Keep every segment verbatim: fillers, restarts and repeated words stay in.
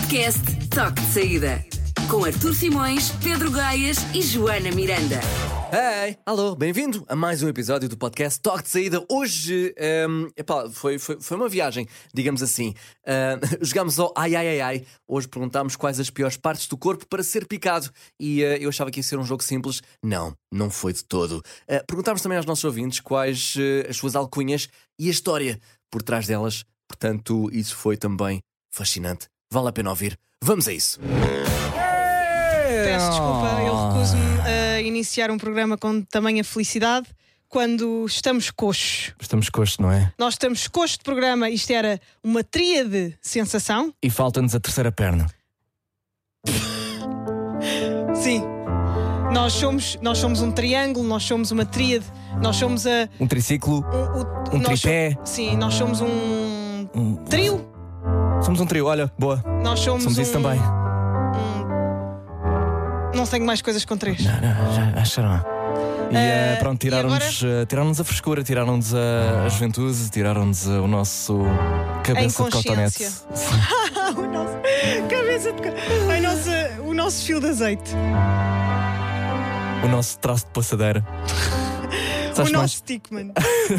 Podcast Toque de Saída. Com Artur Simões, Pedro Gaias e Joana Miranda. Hey, alô, bem-vindo a mais um episódio do podcast Toque de Saída. Hoje, um, epá, foi, foi, foi uma viagem, digamos assim. Uh, jogámos ao ai ai ai ai. Hoje perguntámos quais as piores partes do corpo para ser picado. E uh, eu achava que ia ser um jogo simples. Não, não foi de todo. Uh, perguntámos também aos nossos ouvintes quais uh, as suas alcunhas e a história por trás delas. Portanto, isso foi também fascinante. Vale a pena ouvir. Vamos a isso. Peço desculpa, eu recuso-me a iniciar um programa com tamanha felicidade quando estamos coxos. Estamos coxos, não é? Nós estamos coxos de programa, isto era uma tríade sensação. E falta-nos a terceira perna. Sim. Nós somos, nós somos um triângulo, nós somos uma tríade, nós somos a... Um triciclo, um, um nós tripé. So, sim, nós somos um, um trio. Somos um trio, olha, boa. Nós somos, somos um, isso também. Um, não tenho mais coisas com três. Não, não, já acho que não. E uh, uh, pronto, tiraram-nos agora... uh, tiraram-nos a frescura, tiraram-nos a, a juventude, tiraram-nos uh, o nosso cabeça de cotonete. O nosso cabeça de a nossa, o nosso fio de azeite. O nosso traço de passadeira. O nosso mais? Stickman.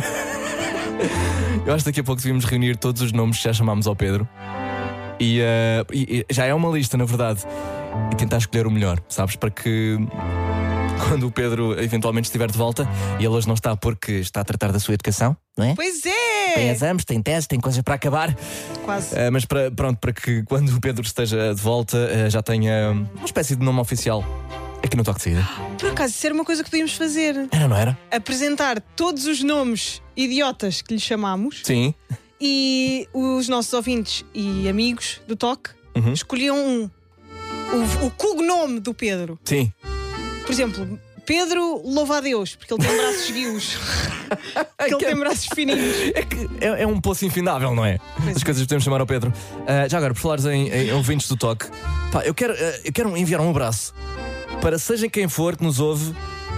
Eu acho que daqui a pouco devíamos reunir todos os nomes que já chamámos ao Pedro. E, uh, e, e já é uma lista, na verdade. E tentar escolher o melhor, sabes? Para que quando o Pedro eventualmente estiver de volta, e ele hoje não está porque está a tratar da sua educação, não é? Pois é! Tem exames, tem testes, tem coisas para acabar. Quase. Uh, mas para, pronto, para que quando o Pedro esteja de volta uh, já tenha uma espécie de nome oficial aqui no Toque de Saída. Por acaso, isso era uma coisa que podíamos fazer. Era, não era? Apresentar todos os nomes idiotas que lhe chamamos. Sim. E os nossos ouvintes e amigos do Toque uhum. escolhiam um. O, o cognome do Pedro. Sim. Por exemplo, Pedro louva-a-Deus, porque ele tem braços guios. Porque ele tem braços fininhos. É, que é, é um poço infindável, não é? Pois As é. coisas que podemos chamar ao Pedro. Uh, já agora, por falares em, em ouvintes do Toque, pá, eu quero, uh, eu quero enviar um abraço para seja quem for que nos ouve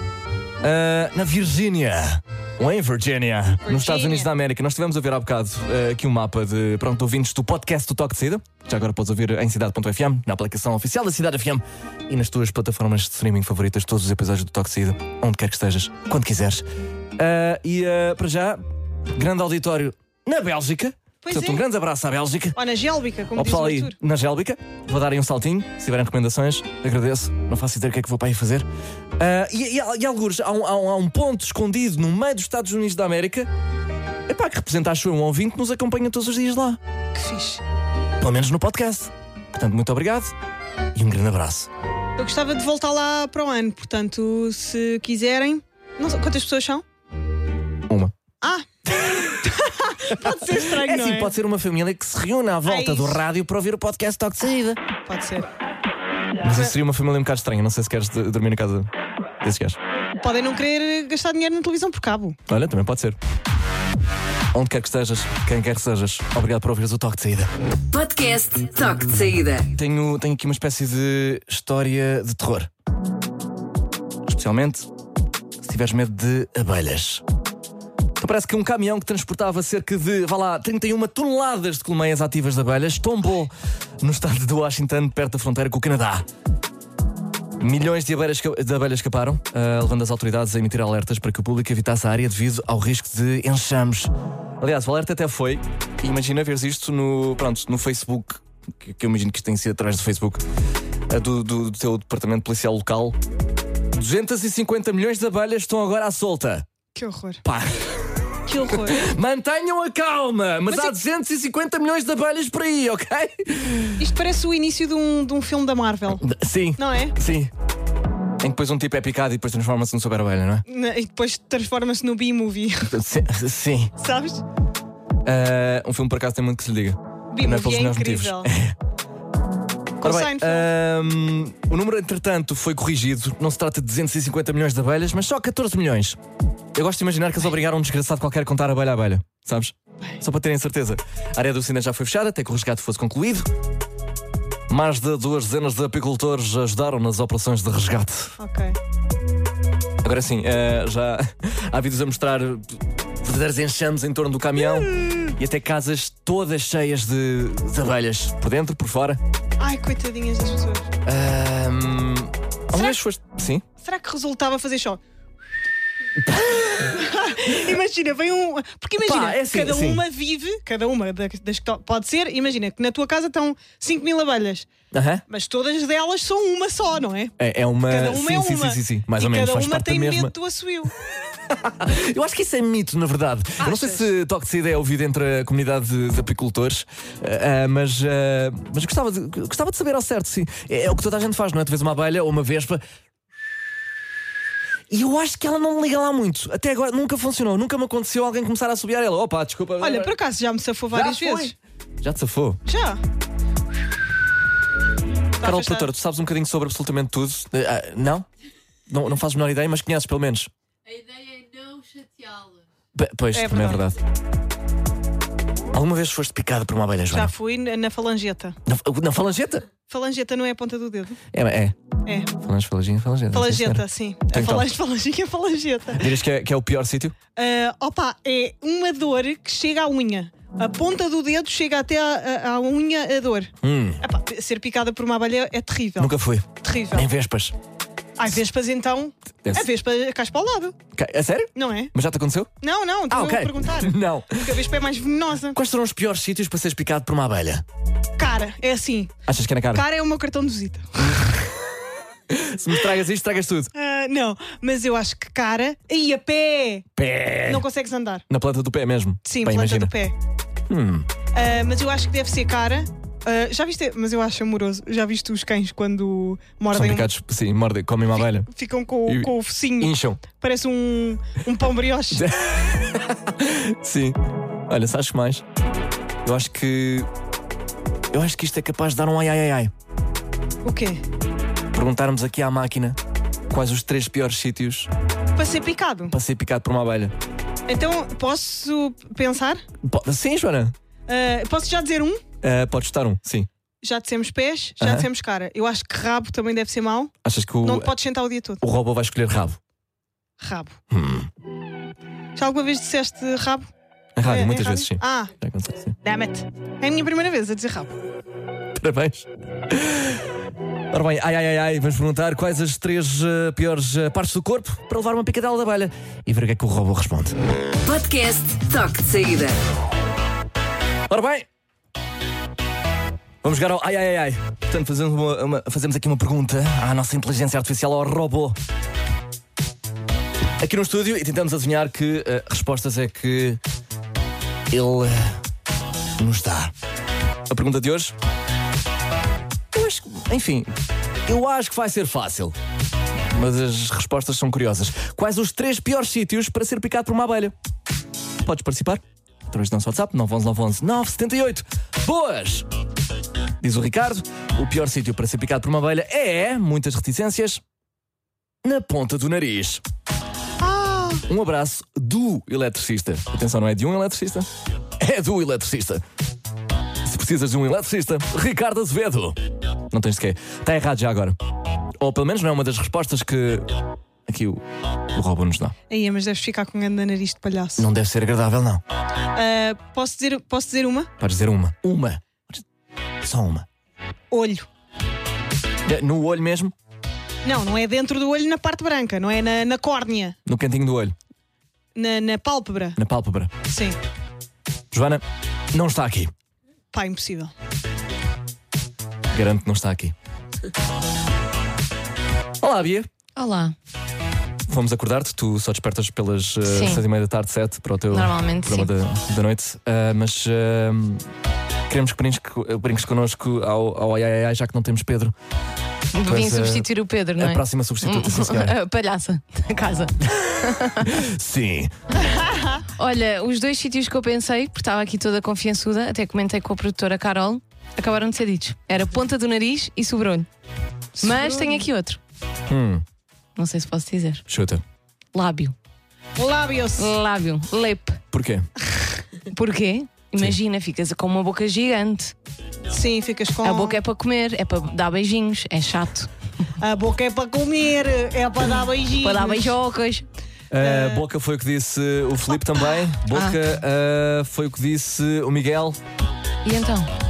uh, na Virgínia. Ou em Virgínia, Virginia. Nos Estados Unidos da América. Nós estivemos a ver há bocado uh, aqui um mapa de pronto, ouvintes do podcast do Toque de Saída. Já agora podes ouvir em cidade ponto f m, na aplicação oficial da Cidade F M e nas tuas plataformas de streaming favoritas, todos os episódios do Toque de Saída, onde quer que estejas, quando quiseres. Uh, e uh, para já, grande auditório na Bélgica. Pois Portanto, é. um grande abraço à Bélgica. Ou na Gélbica, como Ao diz o pessoal aí Artur. na Gélbica. Vou dar aí um saltinho. Se tiverem recomendações, agradeço. Não faço ideia o que é que vou para aí fazer. Uh, e, e, e algures, há um, há, um, há um ponto escondido no meio dos Estados Unidos da América. Epá, que representa, acho eu, um ouvinte que nos acompanha todos os dias lá. Que fixe. Pelo menos no podcast. Portanto, muito obrigado e um grande abraço. Eu gostava de voltar lá para o ano, portanto, se quiserem. Não sei, quantas pessoas são? Uma. Ah! Pode ser estranho, É não assim, é? pode ser uma família que se reúne à volta É do isso. rádio para ouvir o podcast Toque de Saída. Pode ser. Mas isso seria uma família um bocado estranha. Não sei se queres de- dormir na casa desses gajos. Podem não querer gastar dinheiro na televisão por cabo. Olha, também pode ser. Onde quer que estejas, quem quer que sejas, obrigado por ouvires o Toque de Saída. Podcast Toque de Saída. Tenho, tenho aqui uma espécie de história de terror. Especialmente se tiveres medo de abelhas. Então parece que um caminhão que transportava cerca de, vá lá, trinta e uma toneladas de colmeias ativas de abelhas tombou no estado de Washington, perto da fronteira com o Canadá. Milhões de abelhas, de abelhas escaparam, uh, levando as autoridades a emitir alertas para que o público evitasse a área devido ao risco de enxames. Aliás, o alerta até foi, imagina veres isto no, pronto, no Facebook, que, que eu imagino que isto tem sido através do Facebook, uh, do, do, do teu departamento policial local. duzentos e cinquenta milhões de abelhas estão agora à solta. Que horror. Pá, Que horror. mantenham a calma, mas, Mas há é- duzentos e cinquenta milhões de abelhas por aí, ok? Isto parece o início de um, de um filme da Marvel. Sim. Não é? Sim. Em que depois um tipo é picado e depois transforma-se num super abelha, não é? Na- E depois transforma-se no B-movie. Sim. sim. Sabes? Uh, um filme por acaso tem muito que se lhe diga. Não B-movie pelos é melhores incrível. motivos. Com Ora bem, Seinfeld. um, o número entretanto foi corrigido. Não se trata de duzentos e cinquenta milhões de abelhas, mas só catorze milhões. Eu gosto de imaginar que eles obrigaram um desgraçado qualquer a contar abelha a abelha, sabes? Só para terem certeza. A área do cinema já foi fechada até que o resgate fosse concluído. Mais de duas dezenas de apicultores ajudaram nas operações de resgate. Ok. Agora sim, eh, já há vídeos a mostrar verdadeiros enxames em torno do caminhão e até casas todas cheias de, de abelhas, por dentro, por fora. Ai, coitadinhas das pessoas. Um, alguma vez foste. Sim? Será que resultava fazer só? Imagina, vem um. Porque imagina, Pá, é assim, cada sim. uma vive, cada uma das das que to- pode ser, imagina que na tua casa estão cinco mil abelhas, Aham. mas todas delas são uma só, não é? É, é uma. Cada uma sim, é sim, uma. sim, sim, sim. Mais e ou menos. cada Faz uma parte tem da mesma. medo do assobio. Eu acho que isso é mito, na verdade. Eu não sei Achas? se toque de saída é ouvido entre a comunidade de, de apicultores, ah, ah, mas, ah, mas gostava, de, gostava de saber ao certo, sim. É, é o que toda a gente faz, não é? Tu vês uma abelha ou uma vespa. E eu acho que ela não liga lá muito. Até agora nunca funcionou. Nunca me aconteceu alguém começar a assobiar ela. Opa, desculpa. Olha, por acaso já me safou várias Já foi. vezes. Já te safou. Já. Está Carol afastado. Produtora, tu sabes um bocadinho sobre absolutamente tudo? Ah, não? não? Não fazes a menor ideia, mas conheces pelo menos. A ideia é não chateá-la. P- pois, É também verdade. é verdade. Alguma vez foste picada por uma abelha, Joana? Já fui na na falangeta. Na, na falangeta? Falangeta não é a ponta do dedo. É, é. É. Falange, falangeta, falangeta. Falangeta, sim. A Então, falange, falanginha, falangeta. Dirias que é, que é o pior sítio? Ah, opa, é uma dor que chega à unha. A ponta do dedo chega até à, à- à unha a dor. Hum, Epá, ser picada por uma abelha é terrível. nunca fui. Terrível. Nem vespas. Às vespas então, Deve a ser. vespa caspa ao lado, Ok, a sério? não é? Mas já te aconteceu? Não, não, estou Ah, ok. a perguntar. Não. Porque a vespa é mais venenosa. Quais serão os piores sítios para seres picado por uma abelha? Cara, é assim. Achas que é na cara? Cara é o meu cartão de visita. Se me tragas isto, tragas tudo. Ah, não, mas eu acho que cara. Aí, a pé! Pé. Não consegues andar. Na planta do pé mesmo. Sim, Bem, planta imagina. do pé. Hum. Ah, mas eu acho que deve ser cara. Ah, já viste? Mas eu acho amoroso. Já viste os cães quando São mordem? um- picados, sim, mordem, comem uma abelha. Ficam com, E- com o focinho. Incham. Parece um, um pão brioche. Sim. Olha, sabes que mais? Eu acho que. Eu acho que isto é capaz de dar um ai ai ai ai. O quê? Perguntarmos aqui à máquina quais os três piores sítios Para ser picado. para ser picado por uma abelha. Então, posso pensar? Po- Sim, Joana. Ah, posso já dizer um? Ah, podes estar um, sim. Já dissemos pés, já Aham. dissemos cara. Eu acho que rabo também deve ser mau. Achas que o, Não te podes sentar o dia todo. o robô vai escolher rabo? Rabo. Hum. Já alguma vez disseste rabo? Em rádio, É, em muitas rádio? vezes, sim. Ah, Já aconteceu, sim. damn it. É a minha primeira vez a dizer rabo. Parabéns. Ora bem, ai ai ai ai, vamos perguntar quais as três eh, piores eh, partes do corpo para levar uma picadela da abelha e ver o que é que o robô responde. Podcast Toque de Saída. Ora bem, vamos jogar ao ai ai ai ai. Portanto, fazemos, uma- uma- fazemos aqui uma pergunta à nossa inteligência artificial, ao robô. Aqui no estúdio e tentamos adivinhar que eh, respostas é que ele eh, nos dá. A pergunta de hoje. Eu acho que, enfim, eu acho que vai ser fácil. Mas as respostas são curiosas. Quais os três piores sítios para ser picado por uma abelha? Podes participar? Através do nosso WhatsApp, nove um um nove um um nove sete oito. Boas! Diz o Ricardo, o pior sítio para ser picado por uma abelha é, muitas reticências, na ponta do nariz. Ah, Um abraço do eletricista. Atenção, não é de um eletricista, é do eletricista. Se precisas de um eletricista, Ricardo Azevedo. Não tens de quê. Está errado já agora. Ou pelo menos não é uma das respostas que aqui o, o robô nos dá. aí, mas deves ficar com um grande nariz de palhaço. Não deve ser agradável, não. Ah, posso, dizer, posso dizer uma? Podes dizer uma. Uma. Só uma. Olho. No olho mesmo? Não, não é dentro do olho na parte branca, não é na, na córnea, No cantinho do olho. na, na pálpebra. Na pálpebra. Sim. Joana, não está aqui. Pá, impossível. Garanto que não está aqui. Olá, Bia. Olá. Fomos acordar-te, tu só despertas pelas uh, Sim. seis e meia da tarde, sete, para o teu Normalmente, programa da, da noite. Uh, mas uh, queremos que brinques, co- brinques connosco ao, ao ai ai ai, já que não temos Pedro. Vim Pois, substituir o Pedro, não é? A próxima substituta, sim, senhora. A palhaça da casa. Sim. Olha, os dois sítios que eu pensei, porque estava aqui toda confiançuda, até comentei com a produtora Carol, acabaram de ser ditos. Era ponta do nariz e sobrolho. Mas tenho aqui outro. Hum, Não sei se posso dizer. chuta. Lábio. Lábios. Lábio. Lepe. Porquê? Porquê? Imagina, ficas com uma boca gigante. Sim, ficas com. A boca é para comer, é para dar beijinhos, é chato. A boca é para comer, é para dar beijinhos. Para dar beijocas. Uh, boca foi o que disse o Filipe também. Boca uh, foi o que disse o Miguel. E então?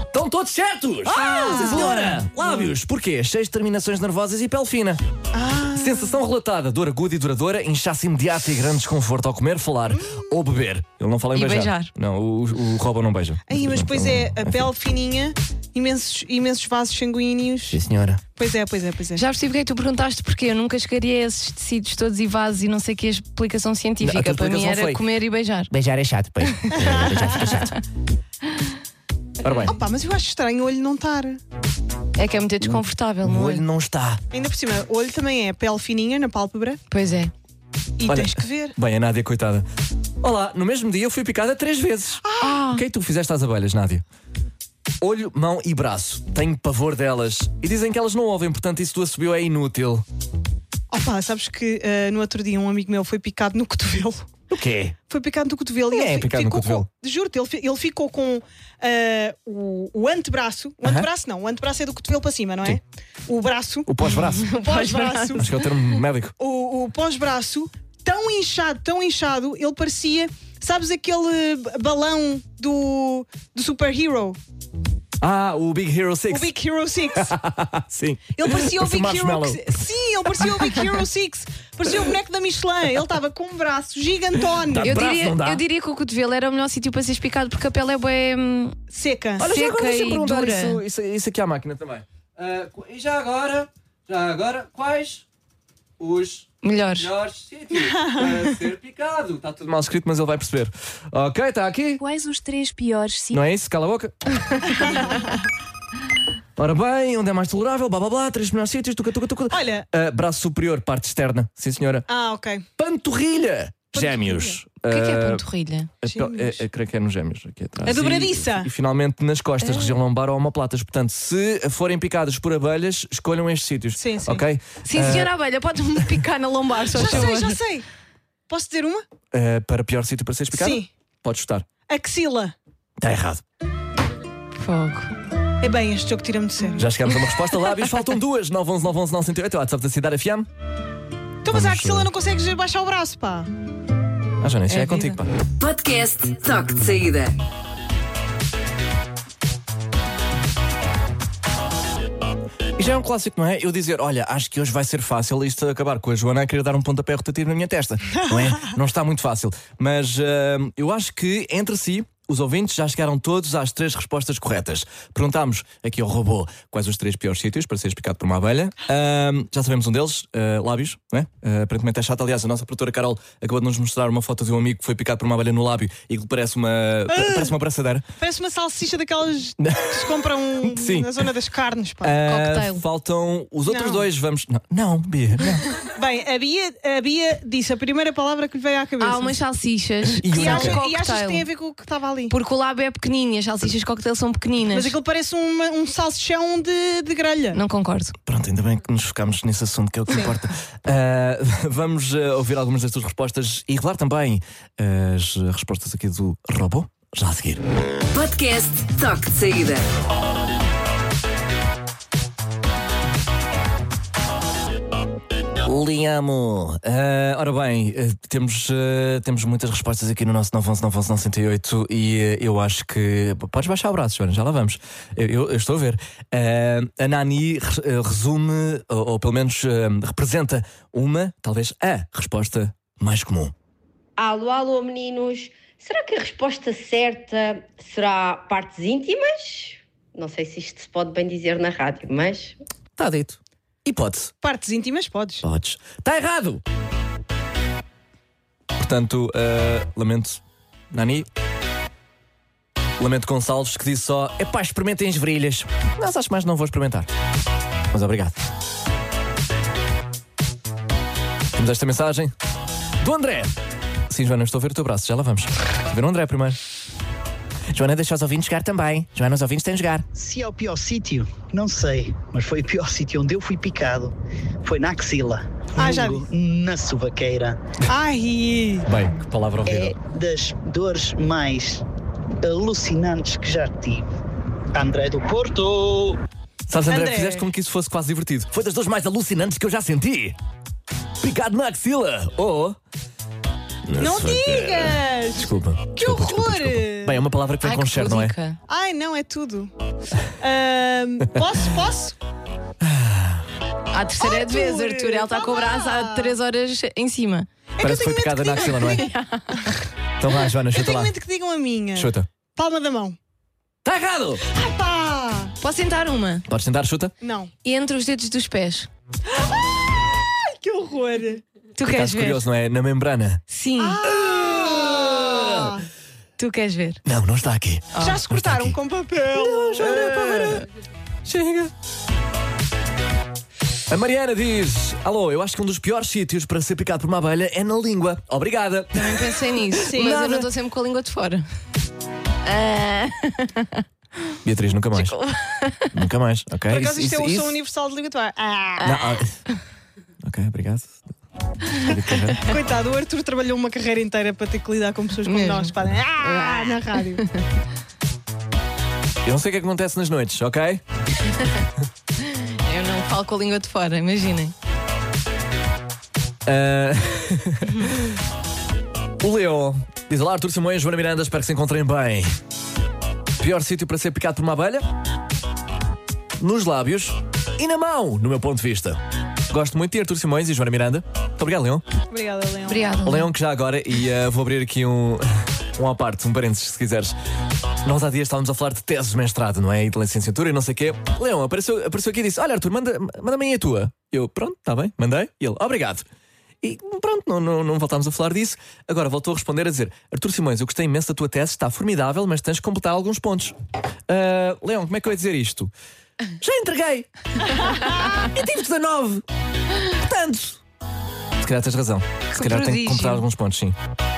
Estão todos certos! Ah, sim, senhora! Lábios, porquê? Cheios de terminações nervosas e pele fina. Ah. Sensação relatada, dor aguda e duradoura, inchaço imediato e grande desconforto ao comer, falar ou beber. Ele não fala em E beijar. beijar. Não, o, o Robô não beija. Aí, mas depois Então, é a enfim. pele fininha, imensos, imensos vasos sanguíneos. Sim, senhora. Pois é, pois é, pois é. Já percebi porque é que tu perguntaste porquê. Eu nunca chegaria a esses tecidos todos e vasos e não sei que a explicação científica. Não, a tua Para mim explicação era foi- comer e beijar. Beijar é chato, pois. Beijar fica chato. Ora bem, Opa, mas eu acho estranho o olho não estar. É que é muito desconfortável, o não olho é? não está. Ainda por cima, o olho também é pele fininha na pálpebra Pois é. e Olha, tens que ver. Bem, a Nádia, coitada. Olá, no mesmo dia eu fui picada três vezes. Ah, O que é que tu fizeste às abelhas, Nádia? Olho, mão e braço. Tenho pavor delas. E dizem que elas não ouvem, portanto isso do assobio é inútil. Opa, sabes que ah, no outro dia um amigo meu foi picado no cotovelo. O quê? Foi picado no cotovelo. Quem e ele é fi- picado no ficou cotovelo? Com, juro-te, ele, fi- ele ficou com ah, o, o antebraço. O Aham. antebraço não, o antebraço é do cotovelo para cima, não é? Sim. O braço, O pós-braço. o pós-braço, Acho que é o termo médico. o, o pós-braço, tão inchado, tão inchado, ele parecia, sabes aquele b- balão do, do Super Hero, Ah, o Big Hero o seis. Big Hero seis. Sim. Ele parecia o Parecia Big Hero. marshmallow. que- Sim, ele parecia o Big Hero seis. Parecia o boneco da Michelin. Ele estava com um braço gigantone, Tá. eu braço diria, não dá. eu diria que o cotovelo era o melhor sítio para seres picado porque a pele é bem. seca. Olha, já agora seca deixa eu e perguntar dura. isso, isso, isso aqui à máquina também. Ah, qu- e já agora, já agora, quais os Melhores. melhores sítios para ser picado? Está tudo mal escrito, mas ele vai perceber. Ok, está aqui. Quais os três piores sítios? Não é isso? Cala a boca. Ora bem, onde é mais tolerável? Blá blá blá, três melhores sítios, tuca tuca tuca. Olha. Ah, braço superior, parte externa. Sim, senhora. Ah, ok. Panturrilha. Gêmeos. O que é que é Ah, panturrilha? a pel- é, é, creio que é nos gêmeos aqui atrás. A dobradiça. E, e finalmente nas costas, região lombar ou omoplatas. Portanto, se forem picadas por abelhas, escolham estes sítios. Sim, sim. Ok? Sim, Ah, senhora abelha, pode-me picar na lombar, só Já favor. sei, já sei. Posso dizer uma? ah, para pior sítio para seres picado? Sim. Podes chutar. Axila. Está errado. Fogo. É bem, este jogo tira-me de sério. Já chegamos a uma resposta. Lábios, faltam duas. nove um um nove um um nove zero oito. O WhatsApp da Cidade F M. Então, mas a Vamos, axila uh, não consegues baixar o braço, pá. Ah, Joana, isso É já é vida. contigo, pá. Podcast Toque de Saída. E já é um clássico, não é? Eu dizer, olha, acho que hoje vai ser fácil isto acabar com a Joana a querer dar um pontapé rotativo na minha testa. Não é? Não está muito fácil. Mas ah, eu acho que, entre si, os ouvintes já chegaram todos às três respostas corretas. Perguntámos aqui ao robô quais os três piores sítios para seres picado por uma abelha. Ah, já sabemos um deles, ah, lábios, não é? Ah, aparentemente é chato. Aliás, a nossa produtora Carol acabou de nos mostrar uma foto de um amigo que foi picado por uma abelha no lábio e que lhe parece uma, parece uma abraçadeira. Parece uma salsicha daquelas que se compram Sim. na zona das carnes, pá. Ah, Cocktail. faltam os outros Não. dois. Vamos. Não, não, Bia, não. Bem, a Bia, a Bia disse a primeira palavra que lhe veio à cabeça. Há umas salsichas E que E, única. são acha- e achas que tem a cocktail. ver com o que estava ali? Porque o lábio é pequenino e as salsichas cocktail são pequeninas. Mas aquilo parece uma- um salsichão de, de grelha. Não concordo. Pronto, ainda bem que nos focamos nesse assunto, que é o que importa. Ah, vamos ah, ouvir algumas das tuas respostas e revelar também as respostas aqui do robô, já a seguir. Podcast Toque de Saída. Liamo. Ah, ora bem, ah, temos, ah, temos muitas respostas aqui no nosso nove um um nove um nove zero oito e ah, eu acho que. Podes baixar o braço, Joana, já lá vamos. Eu, eu- eu estou a ver. Ah, a Nani re- ah, resume, ou, ou pelo menos ah, representa uma, talvez a resposta mais comum. Alô, alô, meninos. Será que a resposta certa será partes íntimas? Não sei se isto se pode bem dizer na rádio, mas Está dito. Hipótese. Partes íntimas, podes. Podes. Está errado! Portanto, ah, lamento, Nani. Lamento Gonçalves, que disse só: epá, experimentem as virilhas. Mas acho mais não vou experimentar. Mas obrigado. Temos esta mensagem do André. Sim, Joana, estou a ver o teu braço, já lá vamos. Vou ver o André primeiro. Joana, deixa os ouvintes jogar também. Joana, os ouvintes têm de jogar. Se é o pior sítio, não sei, mas foi o pior sítio onde eu fui picado. Foi na axila, Ah, já vulgo na sovaqueira. Ai! Bem, que palavra É horrível. das dores mais alucinantes que já tive. André do Porto. Sabes, André, André. fizeste como que isso fosse quase divertido. Foi das dores mais alucinantes que eu já senti. Picado na axila. Oh. Não digas! Desculpa. Que desculpa, horror! desculpa, desculpa. Bem, é uma palavra que vem Ai, com que cheiro, não é? pudica. Ai, não, é tudo. Ahm, posso? Posso? A terceira é de vez, Arthur, Arthur. Ela está a vá cobrar lá. há três horas em cima. Parece que foi tenho picada medo na que axila, não é? Então vá, Joana, Eu chuta tenho lá. medo que digam a minha. Chuta. Palma da mão. Está errado! Ai pá! Posso tentar uma? Podes tentar, chuta? Não. Entre os dedos dos pés. Ai, que horror! Tu queres Estás ver? curioso, não é? Na membrana. Sim. Ah! Tu queres ver? Não, não está aqui. Já se cortaram com papel. Não, Joana, para! Chega! A Mariana diz: Alô, eu acho que um dos piores sítios para ser picado por uma abelha é na língua. Obrigada. Também pensei nisso. Sim. Mas Nada. eu não estou sempre com a língua de fora. Ah. Beatriz, nunca mais. Nunca mais, ok? Por acaso isto é o Isso- som isso- universal de língua de ar. Ah! Não, ah, ok, obrigado. Coitado, o Arthur trabalhou uma carreira inteira para ter que lidar com pessoas como Mesmo. nós que fazem ah! na rádio. Eu não sei o que é que acontece nas noites, ok? Eu não falo com a língua de fora, imaginem. Ah, o Leon diz: Olá, Artur Simões, Joana Miranda, espero que se encontrem bem. Pior sítio para ser picado por uma abelha? Nos lábios e na mão, no meu ponto de vista. Gosto muito de Artur Simões e Joana Miranda. Muito obrigado, Leon. Obrigada, Leão. Obrigada. O Leon, que já agora, e ah, vou abrir aqui um, um à parte, um parênteses, se quiseres. Nós há dias estávamos a falar de teses de mestrado, não é? E de licenciatura e não sei o quê. Leon apareceu, apareceu aqui e disse: Olha, Artur, manda, manda-me aí a tua. Eu, pronto, está bem, mandei. E ele, obrigado. E pronto, não, não, não voltámos a falar disso. Agora voltou a responder a dizer: Artur Simões, eu gostei imenso da tua tese, está formidável, mas tens de completar alguns pontos. Ah, Leon, como é que eu ia dizer isto? Já entreguei! E tive dezanove! Portanto, se calhar tens razão. Se calhar tenho que prodígio. completar alguns pontos, sim.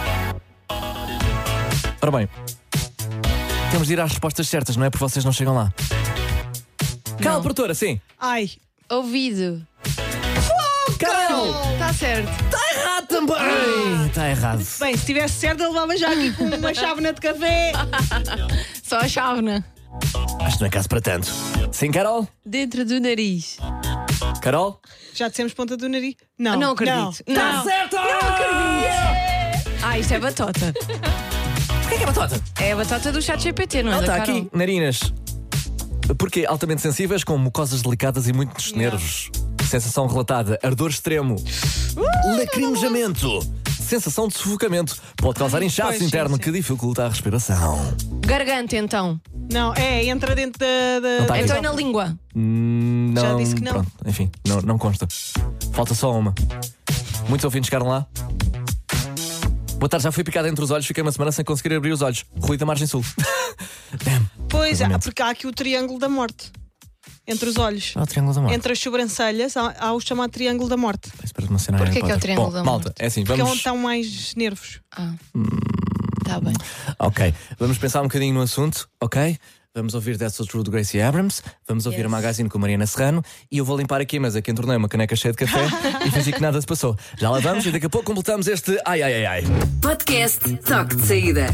Ora bem, temos de ir às respostas certas, não é? Porque vocês não chegam lá. Cala, produtora, sim. Ai, Ouvido. Carol! Está certo. Está errado também! Está errado. bem, se tivesse certo, eu levava já aqui com uma chávena de café. Só a chávena. Acho que não é caso para tanto. Sim, Carol? Dentro do nariz. Carol? Já dissemos ponta do nariz? Não, Não acredito. Não. Não. Certo! Ah, isto é batota. O que é que é batota? É a batota do chat G P T, não é? Ela da está Carol? aqui, narinas. Porque altamente sensíveis, com mucosas delicadas e muitos nervos. Sensação relatada: ardor extremo. Lacrimejamento. Sensação de sufocamento. Pode causar inchaço pois, interno sim, sim. que dificulta a respiração. Garganta, então. Não, é, entra dentro da. da- Não tá aqui. Então é na língua. Hum, não, Já disse que não. Pronto, enfim, não, não consta. Falta só uma. Muitos ouvintes chegaram lá. Boa tarde, já fui picado entre os olhos, fiquei uma semana sem conseguir abrir os olhos. Rui da Margem Sul. Damn. Pois, há, Lamento. porque há aqui o triângulo da morte. Entre os olhos. Ah, o Triângulo da Morte. Entre as sobrancelhas há, há o chamado triângulo da morte. Isso parece uma cena Porquê Harry que é o Potter. Triângulo Bom, da malta, Morte? é assim, Porque é vamos. onde estão mais nervos. Ah. Está bem. Ok, vamos pensar um bocadinho no assunto, ok? Vamos ouvir That's So True do Gracie Abrams, vamos ouvir Yes. a Magazine com a Mariana Serrano e eu vou limpar aqui a mesa que entornei uma caneca cheia de café e fingir que nada se passou. Já lá vamos e daqui a pouco completamos este ai ai ai ai. Podcast Toque de Saída.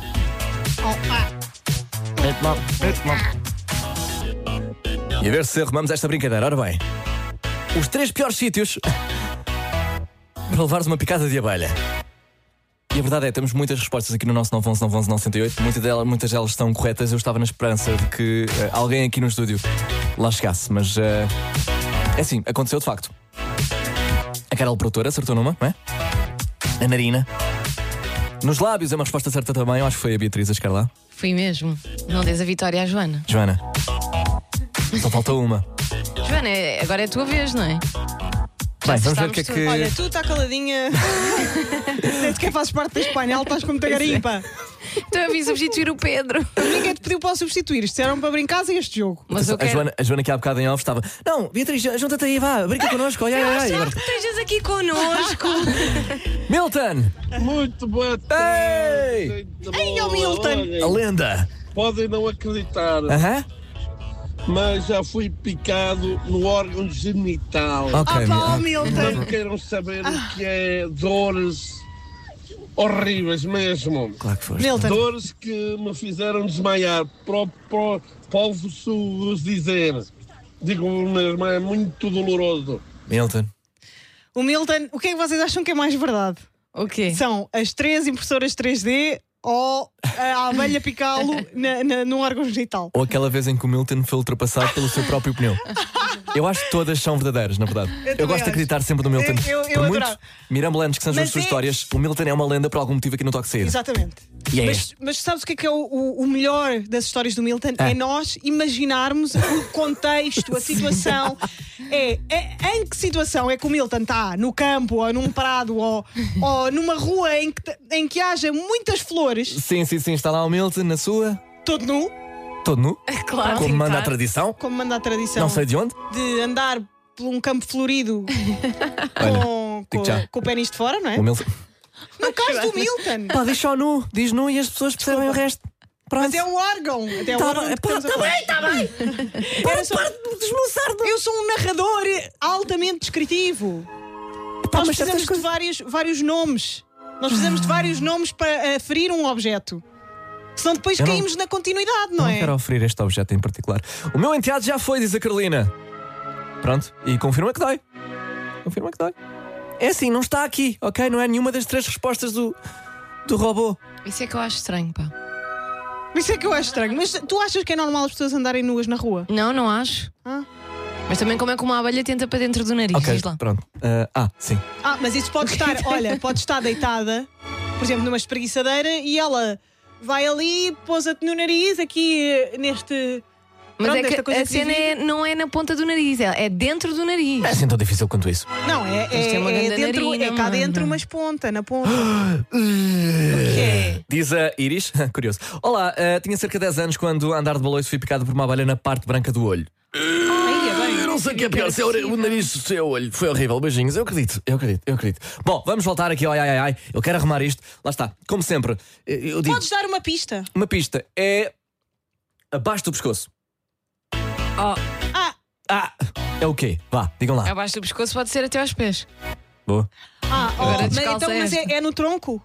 E a ver se arrumamos esta brincadeira. Ora bem, os três piores sítios para levares uma picada de abelha. E a verdade é, temos muitas respostas aqui no nosso nove um um nove um um nove zero oito. Muitas delas, muitas delas estão corretas. Eu estava na esperança de que eh, alguém aqui no estúdio lá chegasse, mas eh, é assim, aconteceu de facto. A Carol Produtora acertou numa, não é? A narina. Nos lábios é uma resposta certa também. Eu acho que foi a Beatriz a chegar lá. Fui mesmo. Não des a vitória à Joana. Joana. Só falta uma. Joana, é- agora é a tua vez, não é? Bem, vamos ver o acertámos que é tudo. que. Olha, tu está caladinha. Nem sequer fazes parte deste painel, estás com muita garimpa. Então eu vim substituir o Pedro. Ninguém te pediu para o substituir. Disseram para brincar sem este jogo. Mas eu a, quero. Joana, a Joana que há bocado em off estava. Não, Beatriz, junta-te aí, vá, brinca connosco. Ai, ai, ai. Agora- Estejas aqui connosco. Milton! Muito boa tarde. Ei! Gente Ei, boa. ó, Milton. Olhem, A lenda! podem não acreditar, Aham? mas já fui picado no órgão genital. Ok. Ah, pá, ó, ah, Milton. Não queiram saber o que é dores horríveis mesmo. Claro que foste. Milton. Dores que me fizeram desmaiar. Pro, pro, Posso-vos dizer. Digo mesmo, é muito doloroso. Milton. O Milton, o que é que vocês acham que é mais verdade? O quê? São as três impressoras três D ou a abelha picá-lo na, na, no órgão genital. Ou aquela vez em que o Milton foi ultrapassado pelo seu próprio pneu. Eu acho que todas são verdadeiras, na verdade. Eu Eu, também gosto de acho. acreditar sempre no Milton. Eu- eu- eu Por muito adorava. mirambulantes que sejam Mas as suas é- histórias, o Milton é uma lenda por algum motivo aqui no Toque de Saída. Exatamente. E é mas, este. mas sabes o que é que é o, o- o melhor das histórias do Milton? Ah. É nós imaginarmos o contexto, a situação. É, é- em que situação é que o Milton está? No campo, ou num prado, ou, ou numa rua em que, te- em que haja muitas flores, Sim, sim, sim. Está lá o Milton na sua, todo nu, todo nu, Claro. como tem que manda a estar. tradição. como manda a tradição Não sei de onde. de andar por um campo florido Olha, com, digo com, já. com o pênis de fora, não é? O Milton. No caso do Milton. Pá, deixa o nu, diz nu e as pessoas percebem o resto. Pronto. Mas é um órgão. Até o Tá órgão bem, que pá, estamos a tá falar. bem, tá bem. Era só- Para de desmoçar. Eu sou um narrador altamente descritivo. Pá, Nós mas certas precisamos de coisas- vários, vários nomes. Nós precisamos de vários nomes para aferir um objeto. Senão depois Eu não- caímos na continuidade, Eu não não é? quero oferir este objeto em particular. O meu enteado já foi, diz a Carolina. Pronto, e confirma que dói. Confirma que dói. É assim, não está aqui, ok? Não é nenhuma das três respostas do, do robô. Isso é que eu acho estranho, pá. Isso é que eu acho estranho. Mas tu achas que é normal as pessoas andarem nuas na rua? Não, não acho. Ah, Mas também como é que uma abelha tenta para dentro do nariz, Ok, diz lá. pronto. Ah, ah, sim. ah mas isso pode estar, olha, pode estar deitada, por exemplo, numa espreguiçadeira e ela vai ali, pousa-te no nariz, aqui eh, neste. Mas Pronto, é esta que coisa a que cena divide. é, não é na ponta do nariz, é, é dentro do nariz. É assim tão difícil quanto isso. Não, é, é, Isto é uma é grande dentro, narina, é cá mano. dentro, mas ponta, na ponta. É. Diz a Iris, curioso. Olá, ah, tinha cerca de dez anos quando a andar de baloiço fui picado por uma abelha na parte branca do olho. Ai, é bem. Eu não sei o que é pior, se é o nariz, se é o olho. Foi horrível, beijinhos. Eu acredito, eu acredito, eu acredito. Bom, vamos voltar aqui ao ai ai ai. Eu quero arrumar isto. Lá está, como sempre. Eu digo, Podes dar uma pista? uma pista é abaixo do pescoço. Oh, Ah, Ah, é o quê? Vá, digam lá. abaixo do pescoço pode ser até aos pés. Boa. ah, oh, Agora mas, descalça então, mas é, esta. é no tronco?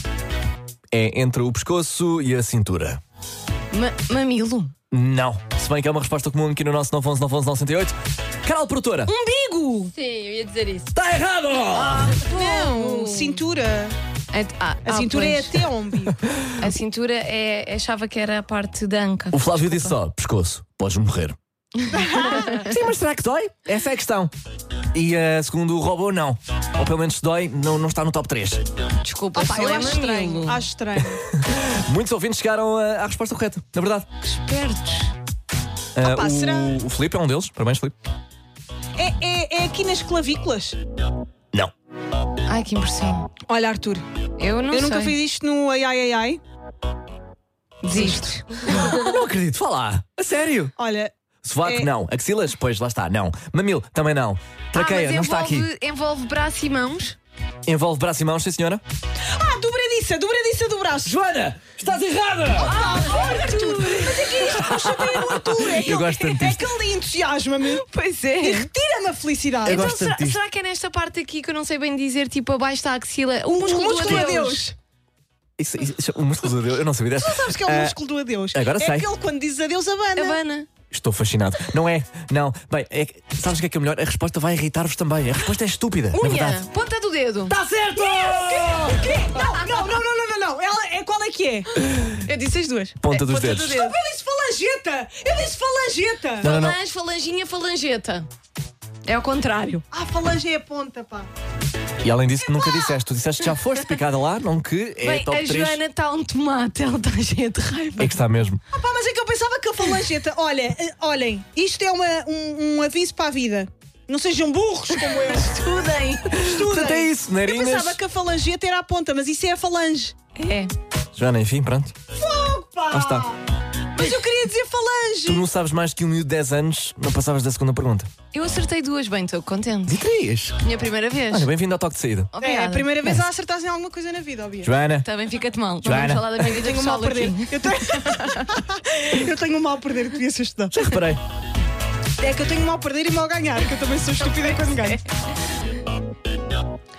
É entre o pescoço e a cintura. Ma- mamilo. Não. Se bem que é uma resposta comum aqui no nosso nove onze nove onze nove zero oito. Carol, produtora. Umbigo! Sim, eu ia dizer isso. Está errado! Não, cintura. É- ah, A ah, cintura é pois. até ao umbigo. A cintura é, achava que era a parte da anca. O Flávio disse só: pescoço, podes morrer. Sim, mas será que dói? Essa é a questão. E uh, segundo o robô, não. Ou pelo menos se dói, não, não está no top três. Desculpa, Opa, só eu é acho mamilo. estranho. Acho estranho. Muitos ouvintes chegaram uh, à resposta correta, na verdade. Espertos. Uh, Opa, o, será? o Filipe é um deles. Parabéns, Filipe. É, é, é aqui nas clavículas. Não. Ai, que impressão. Olha, Arthur, Eu não eu sei. nunca fiz isto no ai ai ai ai. Desisto. Não acredito, vá lá. A sério. Olha, Sovaco, É- não. Axilas, pois, lá está, não. Mamilo, também não. Traqueia, ah, não mas está aqui. envolve, envolve braço e mãos? Envolve braço e mãos, sim senhora. ah, dobradiça, dobradiça do braço. Joana, estás errada! Arthur, mas é que isto puxa-me no Arthur. É que Eu ele- gosto tanto É disto. que ele entusiasma-me Pois e é. retira-me a felicidade. Eu Então, gosto tanto será, disto. será que é nesta parte aqui que eu não sei bem dizer, tipo abaixo da axila? O O músculo, músculo do a adeus. Deus. Isso, isso, isso- o músculo do Deus, eu não sabia dessa. Sabes que é o Ah, músculo do adeus? agora é sei. aquele quando diz adeus abana. Habana. Estou fascinado. Não é? Não. Bem, é, que- sabes o que é que é melhor? A resposta vai irritar-vos também. A resposta é estúpida, na Unha. verdade. Ponta do dedo. Está certo! O quê? Não, não, não, não, não, não. Ela, é, qual é que é? Eu disse as duas. Ponta É, dos ponta dedos. do dedo. Eu disse falangeta. Eu disse falangeta. Não, não, não. Falange, falanginha, falangeta. É ao contrário. Ah, falange é a ponta, pá. E além disso, nunca disseste. Tu disseste que já foste picada lá, não que é Bem, top a três. Joana está um tomate, ela está cheia de raiva. É que está mesmo. Ah, pá, mas é que eu pensava que a falangeta. Olha, eh, olhem, isto é uma, um, um aviso para a vida. Não sejam burros como eu. Estudem. Estudem. Portanto, é isso, Eu narinas. pensava que a falangeta era a ponta, mas isso é a falange. É. Joana, enfim, pronto. Opa! Lá está. Mas eu queria dizer falange. Tu não sabes mais que um miúdo de dez anos, não passavas da segunda pergunta. Eu acertei duas, bem, estou contente. E três. Minha primeira vez. Olha, bem-vindo ao toque de saída. É Obrigada. a primeira vez a acertares em alguma coisa na vida, óbvio. Joana. Também fica-te mal. Não Joana. vamos falar da minha vida Tenho um mal pessoal a perder. aqui. Eu tenho... eu tenho um mal a perder que devia ser estudar. Já reparei. É que eu tenho um mal a perder e mal a ganhar, que eu também sou estúpida quando ganho.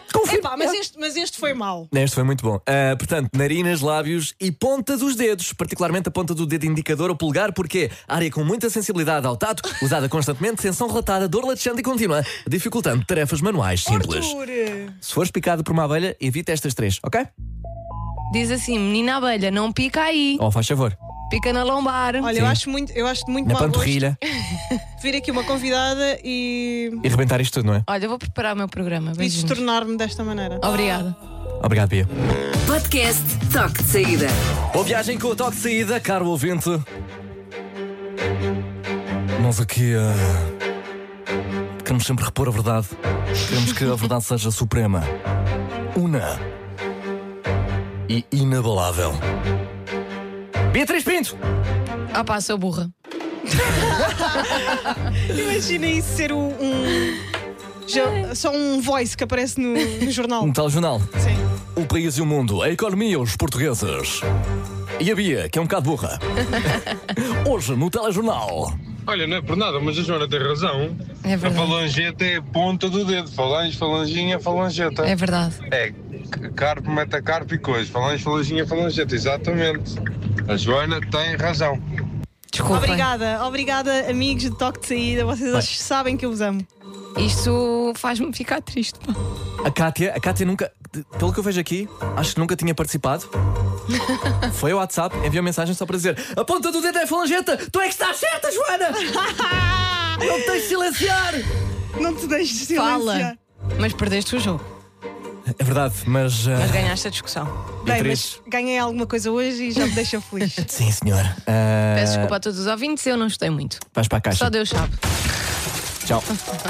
Epá, mas, este, mas este foi mau. Este foi muito bom. Uh, portanto, narinas, lábios e ponta dos dedos, particularmente a ponta do dedo indicador ou polegar, porque é área com muita sensibilidade ao tato, usada constantemente, tensão relatada, dor latejante e contínua, dificultando tarefas manuais simples. Arthur. Se fores picado por uma abelha, evita estas três, ok? Diz assim: menina abelha, não pica aí, Oh, faz favor. pica na lombar. Olha, eu acho muito, eu acho muito Na mau gosto panturrilha. vir aqui uma convidada e, E rebentar isto tudo, não é? Olha, eu vou preparar o meu programa. e Beijinhos. destornar-me desta maneira. Obrigada. Obrigado, Bia. Podcast Toque de Saída. Boa viagem com o toque de saída, caro ouvinte. Nós aqui uh, queremos sempre repor a verdade. Queremos que a verdade seja suprema, una e inabalável. Beatriz Pinto! Ah pá, sou burra. Imagina isso ser um, um- já- só um voice que aparece no, no jornal. Um telejornal. Sim. O país e o mundo, a economia, os portugueses. E a Bia, que é um bocado burra. Hoje, no telejornal. Olha, não é por nada, mas a Joana tem razão. É A verdade. falangeta é a ponta do dedo. Falange, falanginha, falangeta. É verdade. É c- carpo, metacarpo e coisa. Falange, falanginha, falangeta. Exatamente. A Joana tem razão. Desculpa. Obrigada, obrigada, amigos de Toque de Saída. Vocês sabem que eu vos amo. Isto faz-me ficar triste. Pá. A Kátia, a Kátia nunca, pelo que eu vejo aqui, acho que nunca tinha participado. Foi ao WhatsApp, enviou mensagem só para dizer: a ponta do dedo é falangeta, tu é que estás certa, Joana! Não tens de silenciar! Não te deixes silenciar. Fala. Mas perdeste o jogo. É verdade, mas. uh, Mas ganhaste a discussão. Bem, Beatriz. mas ganhei alguma coisa hoje e já me deixa feliz. Sim, senhor. Uh, Peço desculpa a todos os ouvintes, eu não gostei muito. Vais para a caixa. Só Deus sabe. Tchau.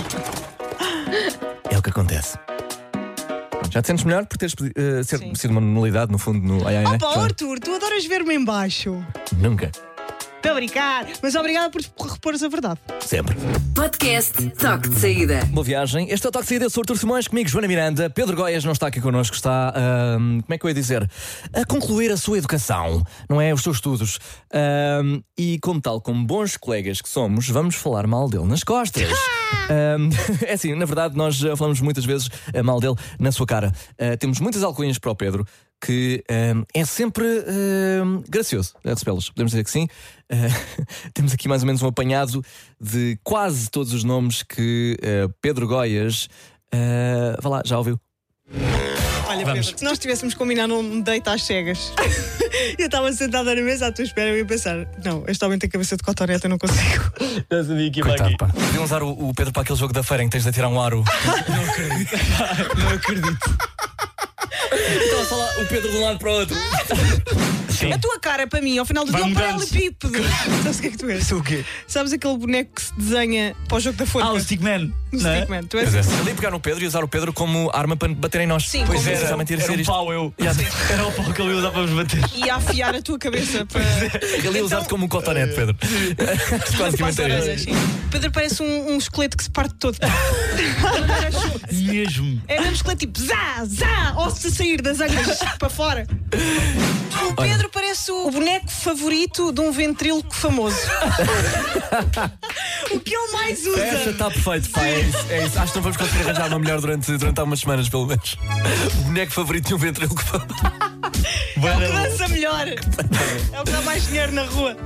É o que acontece. Já te sentes melhor por teres uh, ser, Sim. sido uma nulidade no fundo no ai ai ai? Opa, Joana? Arthur, tu adoras ver-me em baixo. Nunca. Estou a brincar, mas obrigada por repores a verdade. Sempre. Podcast Toque de Saída. Boa viagem. Este é o Toque de Saída. Eu sou o Artur Simões, comigo Joana Miranda. Pedro Goias não está aqui connosco, está, ahm, como é que eu ia dizer? A concluir a sua educação, não é? Os seus estudos. Ahm, e como tal, como bons colegas que somos, vamos falar mal dele nas costas. Ahm, é assim, na verdade, nós já falamos muitas vezes eh, mal dele na sua cara. Ah, temos muitas alcunhas para o Pedro, que ahm, é sempre ahm, gracioso a recebê-los, podemos dizer que sim. Ah, temos aqui mais ou menos um apanhado de quase todos os nomes que ah, Pedro Goias ah, vá lá, já ouviu? Olha, Pedro, se nós tivéssemos combinado um date às cegas, eu estava sentada na mesa à tua espera e eu ia pensar: não, este homem tem cabeça de cotonete, eu não consigo. Já sabia que ia Coitado, aqui. pá. Podiam usar o, o Pedro para aquele jogo da feira em que tens de atirar um aro. Não acredito. Estava a falar o Pedro de um lado para o outro. Sim. A tua cara, para mim, ao final do Vai dia, é um mudando-se. paralelepípedo. Sabes o que é que tu és? Sou o quê? Sabes aquele boneco que se desenha para o jogo da forca? Ah, o Stickman. O não é? Stickman. Tu és Pois é. Ali pegar no Pedro e usar o Pedro como arma para bater em nós. Sim, pois como é, era. precisamente ir Era ser um isto. pau, eu. Já. Era o pau que ele ia usar para nos bater. e a afiar a tua cabeça para. Ele ia usar-te como um cotonete, Pedro. Basicamente Passar é a- isso. assim. Pedro parece um, um esqueleto que se parte todo. Mesmo. É mesmo esqueleto tipo zá, zá, osso a sair das angas para fora. O Pedro parece o boneco favorito de um ventríloco famoso. O que ele mais usa. Esta está perfeito, pá, é isso, é isso. Acho que não vamos conseguir arranjar uma melhor durante, durante algumas semanas, pelo menos. O boneco favorito de um ventríloco. É o que dança melhor. É o que dá mais dinheiro na rua.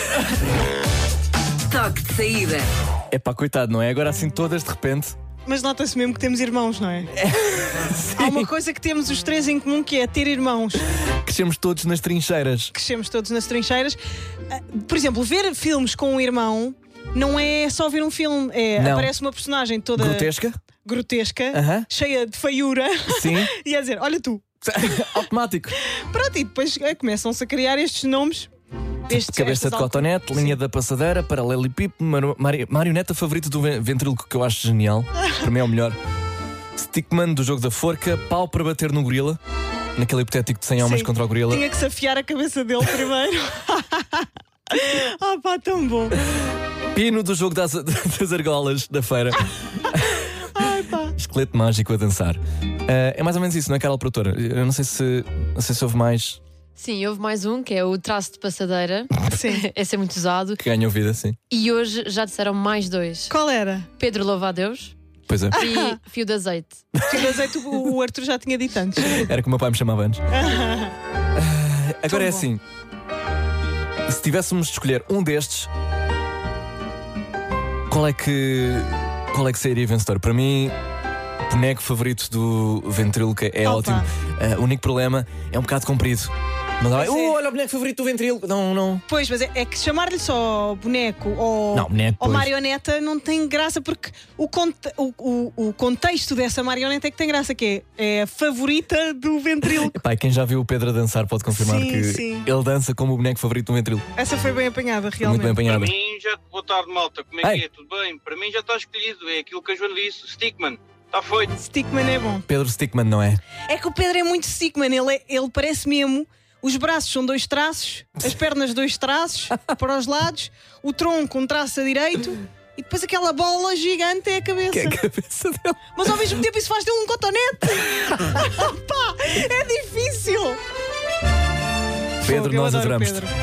Toque de Saída. É pá, coitado, não é? Agora assim todas de repente. Mas nota-se mesmo que temos irmãos, não é? Há uma coisa que temos os três em comum, que é ter irmãos. Crescemos todos nas trincheiras. Crescemos todos nas trincheiras. Ah, Por exemplo, ver filmes com um irmão não é só ver um filme. É, Não. aparece uma personagem toda Grotesca? grotesca, Aham. cheia de feiura. Sim. E a dizer, olha tu. Automático. Pronto, e depois eh, começam-se a criar estes nomes. Estes, Cabeça estas de cotonete, linha da passadeira, paralelepípedo, maro- mari- marioneta favorita do ven- ventríloco que eu acho genial. Para mim é o melhor. Stickman do jogo da forca, pau para bater no gorila. Naquele hipotético de cem homens Sim. contra o gorila. Tinha que se afiar a cabeça dele primeiro. Ah pá, tão bom. Pino do jogo das, das argolas da feira. Ai pá. Esqueleto mágico a dançar. Ah, é mais ou menos isso, não é, Carol Produtora? Eu não sei se, não sei se houve mais Sim, houve mais um, que é o traço de passadeira. Sim. Esse é muito usado. que ganham vida, sim. E hoje já disseram mais dois. Qual era? Pedro louva a Deus. Pois é. e fio de azeite. Fio de azeite, o, o Arthur já tinha dito antes. Era como o meu pai me chamava antes. Agora é assim. Se tivéssemos de escolher um destes, qual é que qual é que seria vencedor? Para mim, o boneco favorito do ventríloco é Opa. ótimo. Uh, o único problema é um bocado comprido. Não dá bem. Pois é. Uh, olha o boneco favorito do ventríloco. Não, não. Pois, mas é, é que chamar-lhe só boneco ou, Não, boneco, ou pois. marioneta não tem graça, porque o, conte- o, o, o contexto dessa marioneta é que tem graça, que é, é a favorita do ventríloco. Pai, quem já viu o Pedro a dançar pode confirmar Sim, que sim. ele dança como o boneco favorito do ventríloco. Essa foi bem apanhada, Muito realmente. bem apanhado. Para mim, já. Boa tarde, malta. Como é Ei. que é? Tudo bem? Para mim já está escolhido. É aquilo que a Joana disse. Stickman. Está feito. Stickman é bom. Pedro Stickman, não é? É que o Pedro é muito Stickman, ele, é- ele parece mesmo. Os braços são dois traços, as pernas dois traços para os lados, o tronco um traço a direito e depois aquela bola gigante é a cabeça. Que é a cabeça dele. Mas ao mesmo tempo isso faz dele um cotonete. Pá, é difícil. Pedro, Fogo, eu nós adoro o adoramos-te. Pedro.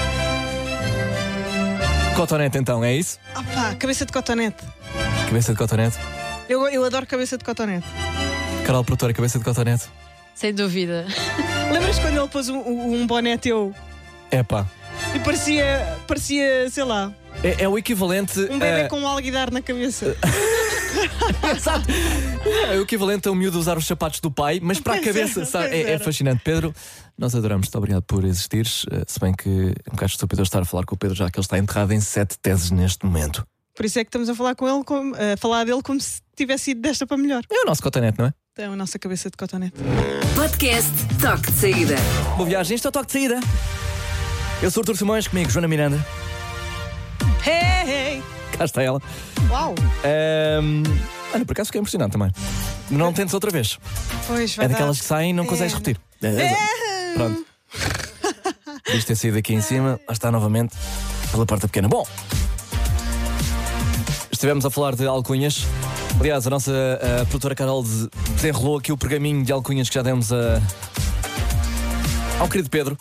Cotonete então, é isso? Ah pá, cabeça de cotonete. Cabeça de cotonete. Eu, eu adoro cabeça de cotonete. Carol Produtora, cabeça de cotonete. Sem dúvida. Lembras quando ele pôs um, um, um boné teu Epá. e parecia, parecia, sei lá, É, é o equivalente. um bebê a- com um alguidar na cabeça? Exato. É o equivalente a um miúdo usar os sapatos do pai, mas para a Pois cabeça, era, sabe? pois É, é era. fascinante. Pedro, nós adoramos-te. Obrigado por existires. eh, Se bem que é um bocado estúpido eu estar a falar com o Pedro, já que ele está enterrado em sete teses neste momento. Por isso é que estamos a falar com ele, como- a falar dele como se tivesse ido desta para melhor. É o nosso cotonete, não é? Então, a nossa cabeça de cotonete. Podcast Toque de Saída. Boa viagem, isto é o toque de saída. Eu sou o Artur Simões, comigo Joana Miranda. Hey, hey. Cá está ela. Uau! Ahm, Olha, por acaso fiquei impressionado também. Não tentes outra vez. Pois, vai É daquelas dar. que saem e não É. consegues repetir. É. Pronto. Isto ter saído aqui em cima, lá está novamente pela porta pequena. Bom, estivemos a falar de alcunhas. Aliás, a nossa a produtora Carol de- desenrolou aqui o pergaminho de alcunhas que já demos a... ao querido Pedro.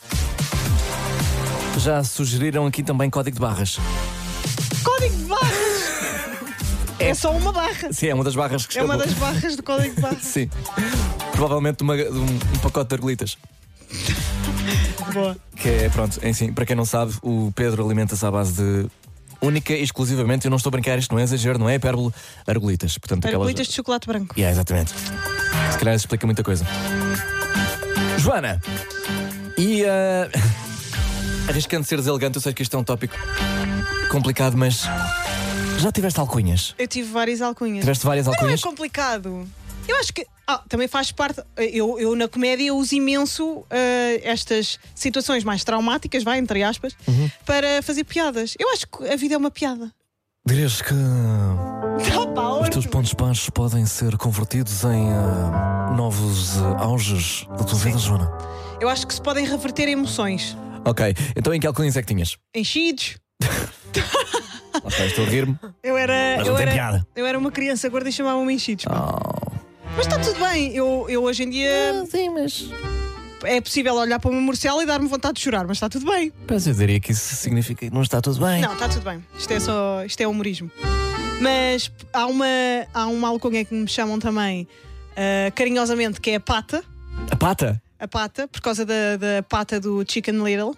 Já sugeriram aqui também código de barras. Código de barras! É só uma barra. Sim, é uma das barras que É uma escapou. das barras do código de barras. Sim. Provavelmente de uma- de um, um pacote de argulitas. Boa. Que é, pronto, enfim, para quem não sabe, o Pedro alimenta-se à base de única e exclusivamente, eu não estou a brincar, isto não é exagero, não é hipérbole, argulitas. Portanto, Argulitas de chocolate branco. Yeah, exatamente. Se calhar isso explica muita coisa. Joana, e uh... arriscando ser deselegante, eu sei que isto é um tópico complicado, mas já tiveste alcunhas? Eu tive várias alcunhas. Tiveste várias Mas não é alcunhas? complicado. Eu acho que ah, também faz parte. Eu, eu na comédia uso imenso eh, estas situações mais traumáticas, vai, entre aspas, Uhum. para fazer piadas. Eu acho que a vida é uma piada. Dirias que Ah, pá, os teus pontos baixos podem ser convertidos em uh, novos uh, auges da tua vida, Joana? eu acho que se podem reverter emoções. Ok, então em que alcunhas é que tinhas? Enchidos. Ok, estou a rir-me. Eu era. Mas eu não tem era, piada. eu era uma criança gorda e chamavam-me enchidos. pá. Oh. Mas está tudo bem. Eu, eu hoje em dia. Sim, mas. É possível olhar para uma morcela e dar-me vontade de chorar, mas está tudo bem. Mas eu diria que isso significa que não está tudo bem. Não, está tudo bem. Isto é só. Isto é humorismo. Mas há uma, há uma alcunha que me chamam também ah, carinhosamente, que é a pata. A pata? A pata, por causa da, da pata do Chicken Little.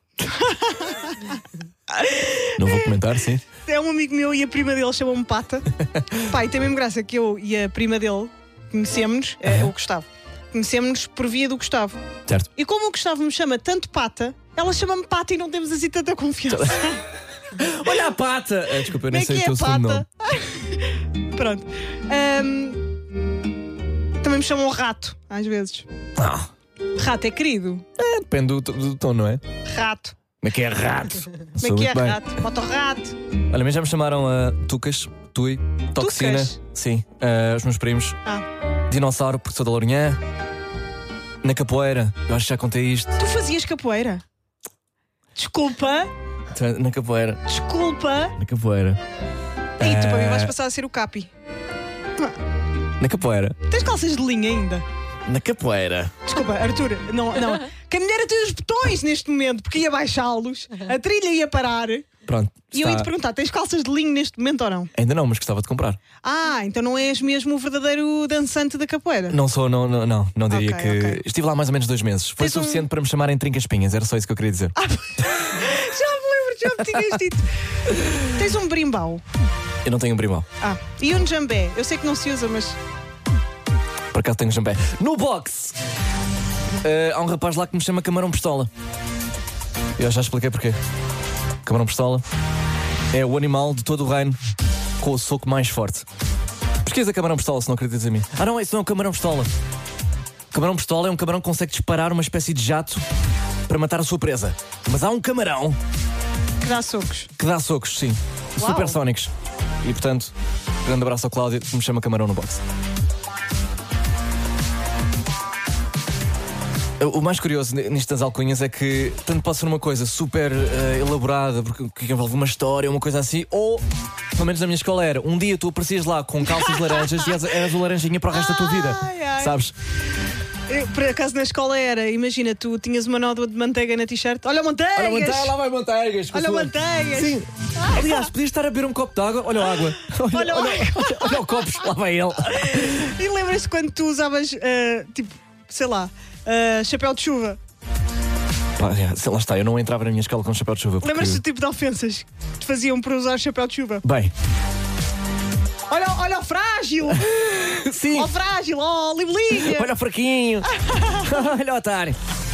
Não vou comentar, sim. É um amigo meu e a prima dele chamam-me Pata. Pai, tem mesmo graça que eu e a prima dele conhecemos-nos, é, o Gustavo. Conhecemos-nos por via do Gustavo. Certo. E como o Gustavo me chama tanto Pata, ela chama-me Pata e não temos assim tanta confiança. Olha a pata! Ah, desculpa, eu nem Como é sei que o é teu segundo nome. Pata? Pronto. Ahm, também me chamam Rato, às vezes. Ah, Rato é querido. é, depende do, do tom, não é? Rato. Como é que é rato? Como Sou é que é muito bem. rato? Motorrato. Olha, mas já me chamaram a Tucas, Tui, Toxina. Tucas? Sim, ah, os meus primos. Ah. Dinossauro, porque sou da Lourinhã. Na capoeira, eu acho que já contei isto. Tu fazias capoeira? Desculpa, Na capoeira, desculpa. na capoeira. Aí tu para mim vais Ah, passar a ser o Capi. Na capoeira, Tens calças de linha ainda? na capoeira. Desculpa, Arthur, não, não. Que a mulher tem os botões neste momento, porque ia baixá-los, a trilha ia parar Pronto. E eu ia te perguntar: tens calças de linho neste momento ou não? Ainda não, mas gostava de comprar. Ah, então não és mesmo o verdadeiro dançante da capoeira? Não sou, não, não, não, não diria Ok, que. ok. Estive lá mais ou menos dois meses. Foi Tens um- suficiente para me chamarem Trinca-Espinhas, era só isso que eu queria dizer. Já me lembro, já me tinhas dito. Tens um brimbau. Eu não tenho um brimbal. Ah, e um jambé. Eu sei que não se usa, mas. Por acaso tenho um jambé. No box! eh, há um rapaz lá que me chama Camarão Pistola. Eu já expliquei porquê. Camarão Pistola é o animal de todo o reino com o soco mais forte. Pesquisa Camarão Pistola se não acreditas em mim. Ah não, isso não é um Camarão Pistola. Camarão Pistola é um camarão que consegue disparar uma espécie de jato para matar a sua presa. Mas há um camarão Que dá socos. que dá socos, sim. Uau. Supersónicos. E portanto, grande abraço ao Cláudio que me chama Camarão no box. O mais curioso nisto das alcunhas é que tanto pode ser uma coisa super eh, elaborada, porque que envolve uma história, uma coisa assim, ou, pelo menos na minha escola era, um dia tu aparecias lá com calças laranjas e eras, eras o laranjinha para o resto da tua vida. Ai, ai. Sabes? Eu, por acaso na escola era, imagina, tu tinhas uma nódoa de manteiga na t-shirt. Olha o manteigas! Olha, manteiga, lá vai manteigas. Olha o manteigas! Sim. Aliás, podias estar a beber um copo de água. Olha a água. Olha, Olha o olha, olha, olha o copo, lá vai ele. E lembras-te quando tu usavas, ah, tipo, sei lá, ah, chapéu de chuva? Pá, é, sei lá está, eu não entrava na minha escola com chapéu de chuva. Porque... Lembras-te do tipo de ofensas que te faziam por usar chapéu de chuva? Bem, Olha, olha o frágil! sim. Ó oh, frágil, ó oh, libelinha! Olha o fraquinho. Olha o otário.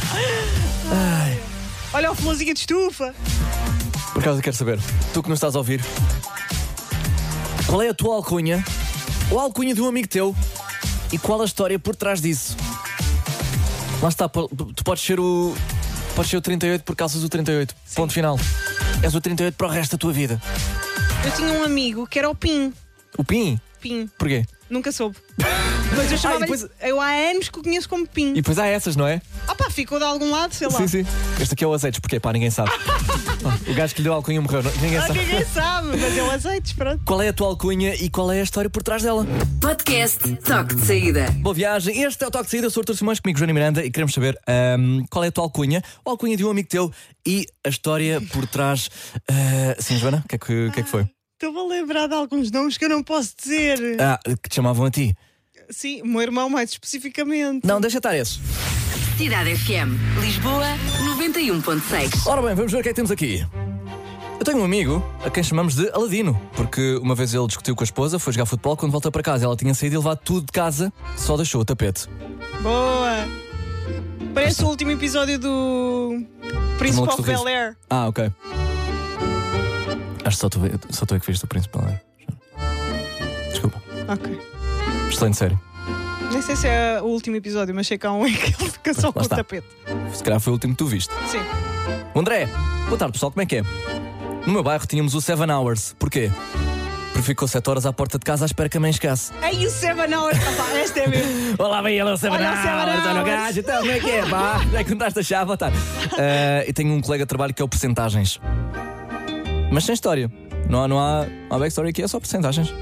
Olha o florzinha de estufa! Por acaso eu quero saber, tu que nos estás a ouvir, qual é a tua alcunha ou a alcunha de um amigo teu e qual a história por trás disso? Lá está, po- tu podes ser o. Podes ser o trinta e oito por calças o trinta e oito. Ponto final. És o trinta e oito para o resto da tua vida. Eu tinha um amigo que era o Pim. O Pim? Pim. Porquê? Nunca soube. Mas eu chamava Ah, e depois- Eu há anos que o conheço como Pim. E depois há essas, não é? Ah pá, ficou de algum lado, sei lá. Sim, sim. Este aqui é o azeites, porquê? Pá, ninguém sabe. Oh, o gajo que lhe deu a alcunha morreu, não- ninguém Ah, sabe. ninguém sabe, mas eu azeite, pronto. Qual é a tua alcunha e qual é a história por trás dela? Podcast Toque de Saída. Boa viagem, este é o Toque de Saída, eu sou o Artur Simões, comigo Joana Miranda e queremos saber ahm, qual é a tua alcunha, ou a alcunha de um amigo teu e a história por trás. ah, sim, Joana, o que, é que, que é que foi? Estou-me a lembrar de alguns nomes que eu não posso dizer. Ah, que te chamavam a ti? Sim, o meu irmão mais especificamente. Não, deixa estar esse. Cidade F M. Lisboa, noventa e um ponto seis. Ora bem, vamos ver o que é que temos aqui. Eu tenho um amigo a quem chamamos de Aladino, porque uma vez ele discutiu com a esposa, foi jogar futebol, quando voltou para casa ela tinha saído e levado tudo de casa, só deixou o tapete. Boa! Parece o último episódio do Príncipe Malucos of do Riso. Bel-Air. Ah, ok. Acho que só tu, só tu é que viste o Príncipe Bel-Air. Desculpa. Ok. Excelente série. Nem sei se é o último episódio, mas sei que há um em que ele fica só Lá com o está. tapete. Se calhar foi o último que tu viste. Sim. O André, boa tarde pessoal, como é que é? No meu bairro tínhamos o Seven Hours. Porquê? Porque ficou sete horas à porta de casa à espera que a mãe chegasse. Ei, o Seven Hours. Ah, pá, esta é mesmo. Olá, bem, ele é o Seven Olha o Seven Hours, olha o Hours. gajo, então como é que é? Pá, já contaste a chave, boa tarde. Eh, eu tenho um colega de trabalho que é o Percentagens. Mas sem história. Não há, não há, não há backstory aqui, é só percentagens.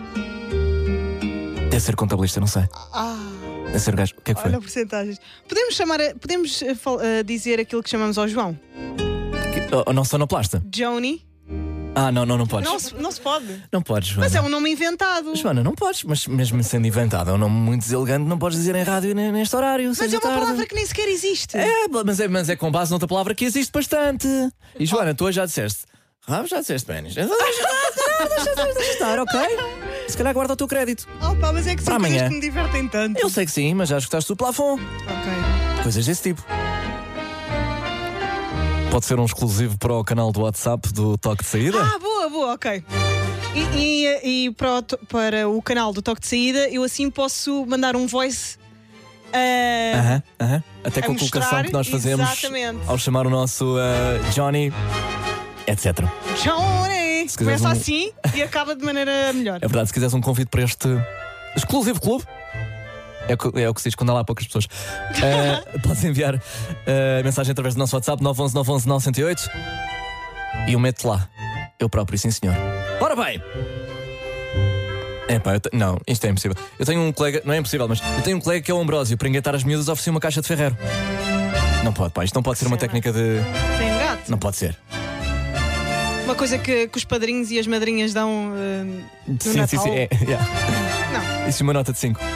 Deve ser contabilista, não sei. Ah, Deve ser o gajo. O que é que foi? olha porcentagens. Podemos chamar, a- podemos eh, fal- eh, dizer aquilo que chamamos ao João? Que- oh, não sonoplasta? Joni? Ah, não, não, não podes. Não, se- não se pode. Não podes, Joana. Mas é um nome inventado. Joana, não podes, mas mesmo sendo inventado, é um nome muito deselegante, não podes dizer em rádio ne- neste horário. Mas seis é da uma tarde. palavra que nem sequer existe. É, mas é, mas é com base noutra palavra que existe bastante. E Joana, tu hoje já disseste. Ah, já disseste, Benis. Deixa estar, deixa, deixa estar, ok? Se calhar guarda o teu crédito. Oh pá, mas é que são Para coisas amanhã. que me divertem tanto. Eu sei que sim, mas já escutaste o plafond. Ok. Coisas desse tipo. Pode ser um exclusivo para o canal do WhatsApp do Toque de Saída? Ah, boa, boa, ok. E, e, e para, o, to- para o canal do Toque de Saída, eu assim posso mandar um voice. ah, Aham, aham. Até a com a colocação mostrar, que nós fazemos exatamente. ao chamar o nosso ah, Johnny, etcétera. Johnny! Se quiseres Começa um- assim e acaba de maneira melhor. É verdade, se quiseres um convite para este exclusivo clube, é o que, é o que se diz quando há lá poucas pessoas. Uh, podes enviar uh, mensagem através do nosso WhatsApp nove um um nove um um nove zero oito e eu meto lá. Eu próprio, sim senhor. Ora bem! É pá, eu te... não, isto é impossível. Eu tenho um colega, não é impossível, mas eu tenho um colega que é o Ambrósio, para engatar as miúdas oferecia uma caixa de Ferreiro. Não pode, pá, isto não pode ser uma Sei lá. técnica de. Tem gato? Não pode ser. Uma coisa que, que os padrinhos e as madrinhas dão uh, no sim, Natal. sim, sim. É, yeah. Não. Isso é uma nota de cinco.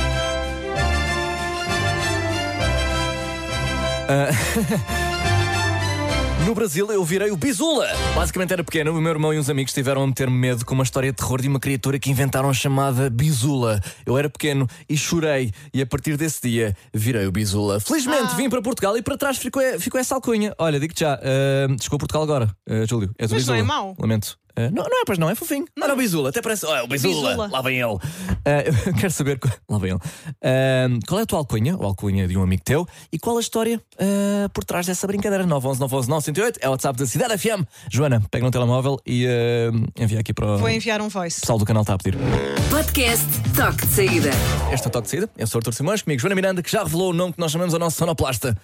Uh... No Brasil eu virei o Bizula. Basicamente era pequeno, o meu irmão e uns amigos tiveram a meter-me medo com uma história de terror de uma criatura que inventaram chamada Bizula. Eu era pequeno e chorei, e a partir desse dia virei o Bizula. Felizmente Ah. vim para Portugal e para trás ficou, ficou essa alcunha. Olha, digo-te já, uh, chegou a Portugal agora, uh, Júlio. És o Mas não Bizula. é mau. Lamento. Uh, não, não é, pois não, é fofinho. Olha o Bizula, até parece. Olha o Bizula, Bizula. lá vem ele. Uh, eu quero saber. qual- Lá vem ele. Uh, qual é a tua alcunha, ou a alcunha de um amigo teu, e qual a história uh, por trás dessa brincadeira? nove um um nove um um nove zero oito é o WhatsApp da Cidade F M. Joana, pega no telemóvel e uh, envia aqui para o Vou enviar um voice. pessoal do canal está a pedir. Podcast Toque de Saída. Este é o Toque de Saída. Eu sou o Artur Simões, comigo Joana Miranda, que já revelou o nome que nós chamamos ao nosso sonoplasta.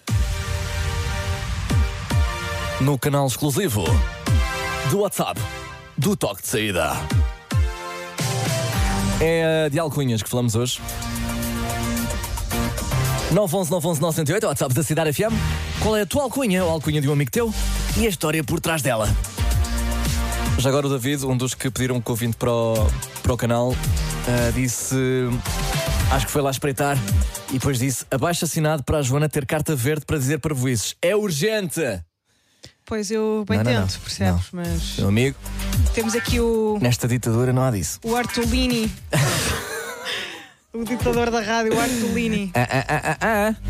No canal exclusivo do WhatsApp do Toque de Saída. É de alcunhas que falamos hoje. nove um um nove um um nove zero oito é o WhatsApp da Cidade F M. Qual é a tua alcunha ou a alcunha de um amigo teu e a história por trás dela? Já agora o David, um dos que pediram um convite para o, para o canal, uh, disse... Acho que foi lá espreitar e depois disse: abaixo assinado para a Joana ter carta verde para dizer parvoices. É urgente! Pois eu bem Não, não, tento, não. percebes? Mas Meu amigo, temos aqui o, nesta ditadura não há disso. o Artolini. O ditador da rádio, o Artolini. Ah, ah, ah, ah, ah.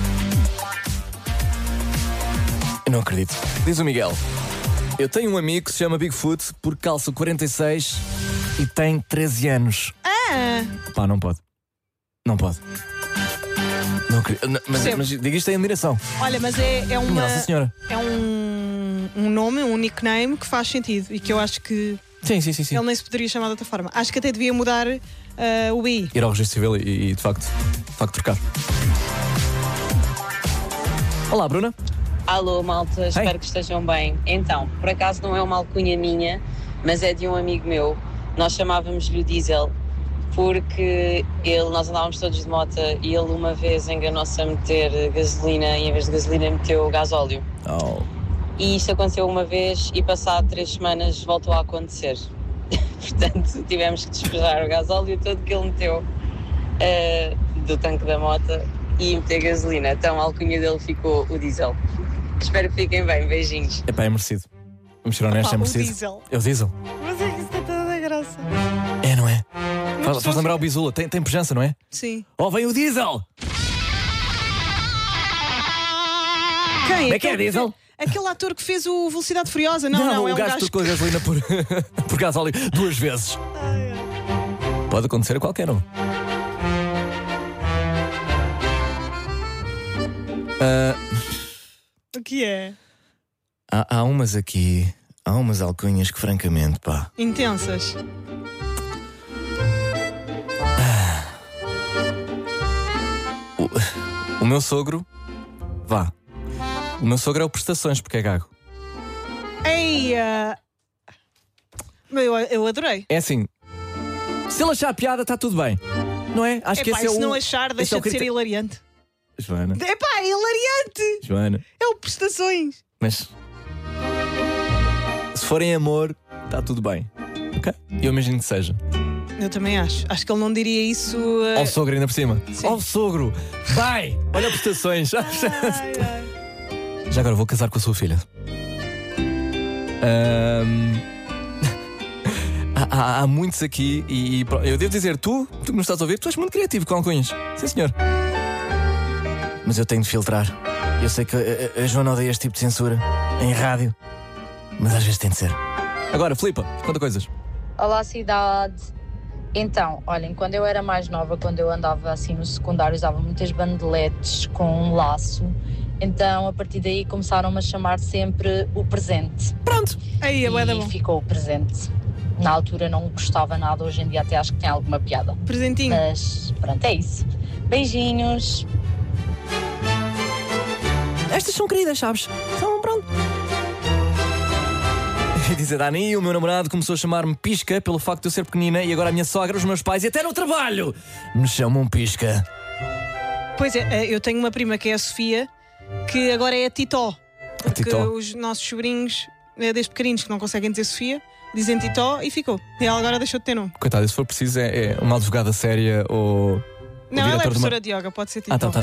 Eu não acredito. Diz o Miguel: eu tenho um amigo que se chama Bigfoot porque calça quarenta e seis e tem treze anos. Ah! Pá, não pode. Não pode. Não acredito. Não, mas, Percebo. mas diga isto em admiração. Olha, mas é, é uma. Nossa Senhora. É um, um nome, um nickname que faz sentido e que eu acho que Sim, sim, sim, sim. ele nem se poderia chamar de outra forma. Acho que até devia mudar ah, o I. Ir ao registro civil e, e de facto, de facto trocar. Olá, Bruna. Alô, malta, espero que estejam bem. Então, por acaso não é uma alcunha minha, mas é de um amigo meu. Nós chamávamos-lhe o Diesel, porque ele, nós andávamos todos de moto e ele uma vez enganou-se a meter gasolina e em vez de gasolina meteu gasóleo. Oh. E isto aconteceu uma vez e passado três semanas voltou a acontecer. Portanto, tivemos que despejar o gasóleo todo que ele meteu uh, do tanque da moto e meter gasolina. Então a alcunha dele ficou o Diesel. Espero que fiquem bem, beijinhos. Epá, é merecido. Vamos ser honestos, é o merecido. Diesel. É o Diesel. Mas é que isso tem toda a graça. É, não é? Faz, pessoa faz lembrar o Bizula. Tem, tem pujança, não é? Sim. Oh, vem o Diesel! Quem? Como é que é, Aquele Diesel? fe- Aquele ator que fez o Velocidade Furiosa. Não, não, o é um gajo gajo trocou a gasolina por, por gasóleo duas vezes. Pode acontecer a qualquer um. Ah, O que é? há, há umas aqui, há umas alcunhas que francamente, pá. Intensas. O, o meu sogro, vá. O meu sogro é o Prestações, porque é gago. Eia! Eu, eu adorei. É assim, se ele achar a piada, está tudo bem. Não é? Acho que Epá, esse é e se o. não achar, esse deixa é o de ser crite- hilariante. Joana, Epá, é hilariante! Joana, É o Prestações. mas se forem amor, está tudo bem. Ok? Eu imagino que seja. Eu também acho. Acho que ele não diria isso. uh, Ao sogro ainda por cima. Sim. Ao sogro! Vai! Olha Prestações! Ai, ai. Já agora vou casar com a sua filha. Ahm, há, há- há muitos aqui e, e pro- eu devo dizer, tu, tu que nos estás a ouvir, tu és muito criativo com alcunhas. Sim, senhor. Mas eu tenho de filtrar. Eu sei que a, a- a Joana odeia este tipo de censura em rádio, mas às vezes tem de ser. Agora, Filipa, conta coisas. Olá, cidade. Então, olhem, quando eu era mais nova, quando eu andava assim no secundário, usava muitas bandeletes com um laço. Então, a partir daí, começaram-me a chamar sempre o presente. Pronto. Aí, é bué da bom. E ficou o presente. Na altura não gostava nada, hoje em dia até acho que tem alguma piada. Presentinho. Mas, pronto, é isso. Beijinhos. Estas são queridas, sabes? Então, pronto. E diz a Dani, o meu namorado começou a chamar-me Pisca pelo facto de eu ser pequenina e agora a minha sogra, os meus pais e até no trabalho me chamam Pisca. Pois é, eu tenho uma prima que é a Sofia, que agora é a Titó. Porque Titó. os nossos sobrinhos é desde pequeninos que não conseguem dizer Sofia, dizem Titó e ficou. E ela agora deixou de ter nome. Coitado, se for preciso, é, é uma advogada séria ou. Não, o ela é diretor professora de uma... de yoga, pode ser Titó. Ah, tá, tá.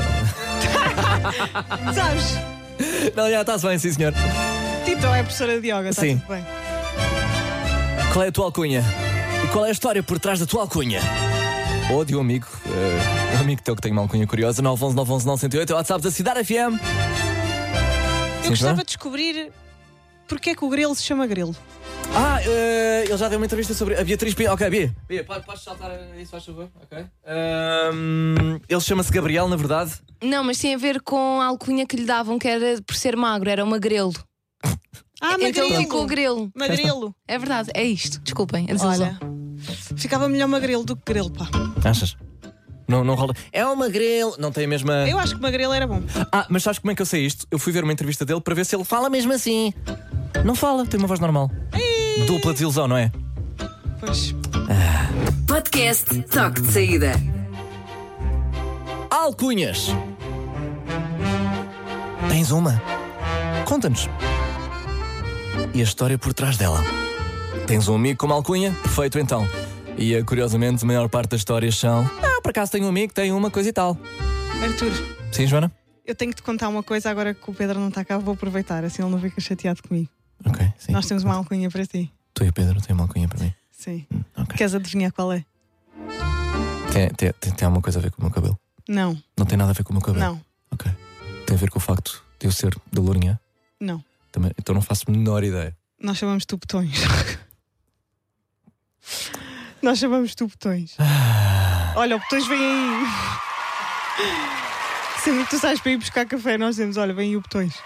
Sabes? Não, já está-se bem, sim, senhor. Titó é professora de yoga, está Sim. tudo bem. Qual é a tua alcunha? E qual é a história por trás da tua alcunha? Ou de um amigo, uh, um amigo teu que tem uma alcunha curiosa, nove um um nove um um nove zero oito, é o WhatsApp da Cidade F M. Eu gostava de descobrir porque é que o grelo se chama grelo. Ah, uh, ele já deu uma entrevista sobre a Beatriz Pinto. Ok, Bia. Bia, podes saltar isso, faz favor? Ok. Um, ele chama-se Gabriel, na verdade. Não, mas tem a ver com a alcunha que lhe davam, que era por ser magro, era uma grelo. Ah, então magrelo. ficou grelo. Magrelo. É verdade, é isto. Desculpem, a desilusão. Olha, ficava melhor magrelo do que grelo, pá. Achas? Não, não rola. É uma grelo. Não tem a mesma. Eu acho que magrelo era bom. Ah, mas sabes como é que eu sei isto? Eu fui ver uma entrevista dele para ver se ele fala mesmo assim. Não fala, tem uma voz normal. Ei. Dupla desilusão, não é? Pois. Ah. Podcast Toque de Saída. Alcunhas. Tens uma? Conta-nos. E a história por trás dela. Tens um amigo com uma alcunha? Perfeito, então. E curiosamente, a maior parte das histórias são: ah, por acaso tenho um amigo que tem uma coisa e tal. Arthur. Sim, Joana? Eu tenho que te contar uma coisa agora que o Pedro não está cá, vou aproveitar, assim ele não fica chateado comigo. Ok, sim. Nós temos uma alcunha para ti. Tu e o Pedro têm uma alcunha para mim? Sim. Hum, okay. Queres adivinhar qual é? Tem, tem, tem, tem alguma coisa a ver com o meu cabelo? Não. Não tem nada a ver com o meu cabelo? Não. Ok. Tem a ver com o facto de eu ser da Lourinhã? Não. Também, então não faço a menor ideia. Nós chamamos-te botões. Nós chamamos-te botões. Olha, o botões vem aí. Sempre que tu sais para ir buscar café, nós dizemos: olha, vem aí o botões.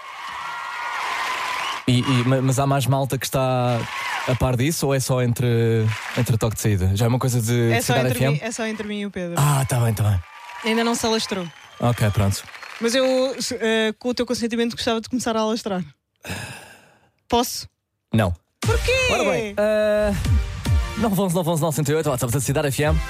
E, e, mas há mais malta que está a par disso ou é só entre, entre toque de saída? Já é uma coisa de, É de só, Cidade entre F M? mim, é só entre mim e o Pedro. Ah, tá bem, tá bem. Ainda não se alastrou. Ok, pronto. Mas eu, uh, com o teu consentimento, gostava de começar a alastrar. Posso? Não. Porquê? Ora bem, uh, nove um um nove um um nove zero oito, WhatsApp da Cidade F M.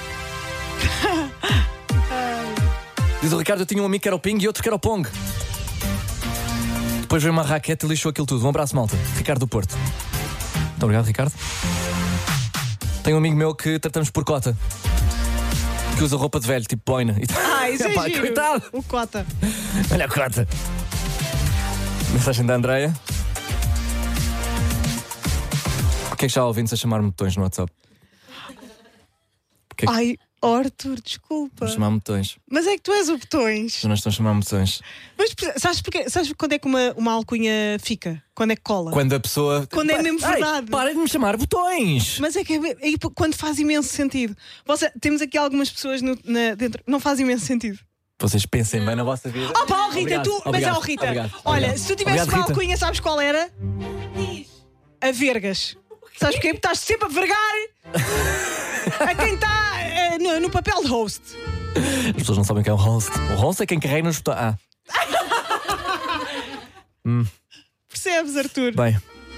Diz o Ricardo: eu tinha um amigo que era o Ping e outro que era o Pong. Depois veio uma raquete e lixou aquilo tudo. Um abraço, malta. Ricardo do Porto. Muito obrigado, Ricardo. Tenho um amigo meu que tratamos por cota, que usa roupa de velho, tipo boina. Ah, isso é Epá, giro. coitado. O cota. Olha a cota. Mensagem da Andreia. Porquê é que já há ouvintes a chamar-me botões no WhatsApp? Porquê é que... Ai, oh, Arthur, desculpa. Vou chamar-me botões. Mas é que tu és o botões. Já não estão a chamar-me botões. Mas sabes, porquê? Sabes quando é que uma, uma alcunha fica? Quando é que cola? Quando a pessoa... Quando é mesmo Ei, verdade. Parem de me chamar botões. Mas é que é, é quando faz imenso sentido. Você, temos aqui algumas pessoas no, na, dentro. Não faz imenso sentido. Vocês pensem bem na vossa vida. Oh, pá, oh, Rita, Obrigado, tu. obrigado, mas, oh, Rita, obrigado, olha, obrigado. se tu tivesses Obrigado, uma Rita. alcunha, sabes qual era? A Vergas. Sabes porquê? Porque estás sempre a vergar a quem está uh, no, no papel de host. As pessoas não sabem quem é o host. O host é quem carrega nos botões. Ah. hum. Percebes, Arthur? Bem.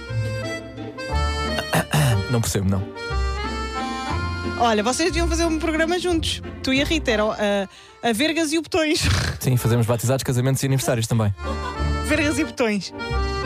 Não percebo, não. Olha, vocês deviam fazer um programa juntos. Tu e a Rita, eram a, a Vergas e o Botões. Sim, fazemos batizados, casamentos e aniversários também. Vergas e Botões.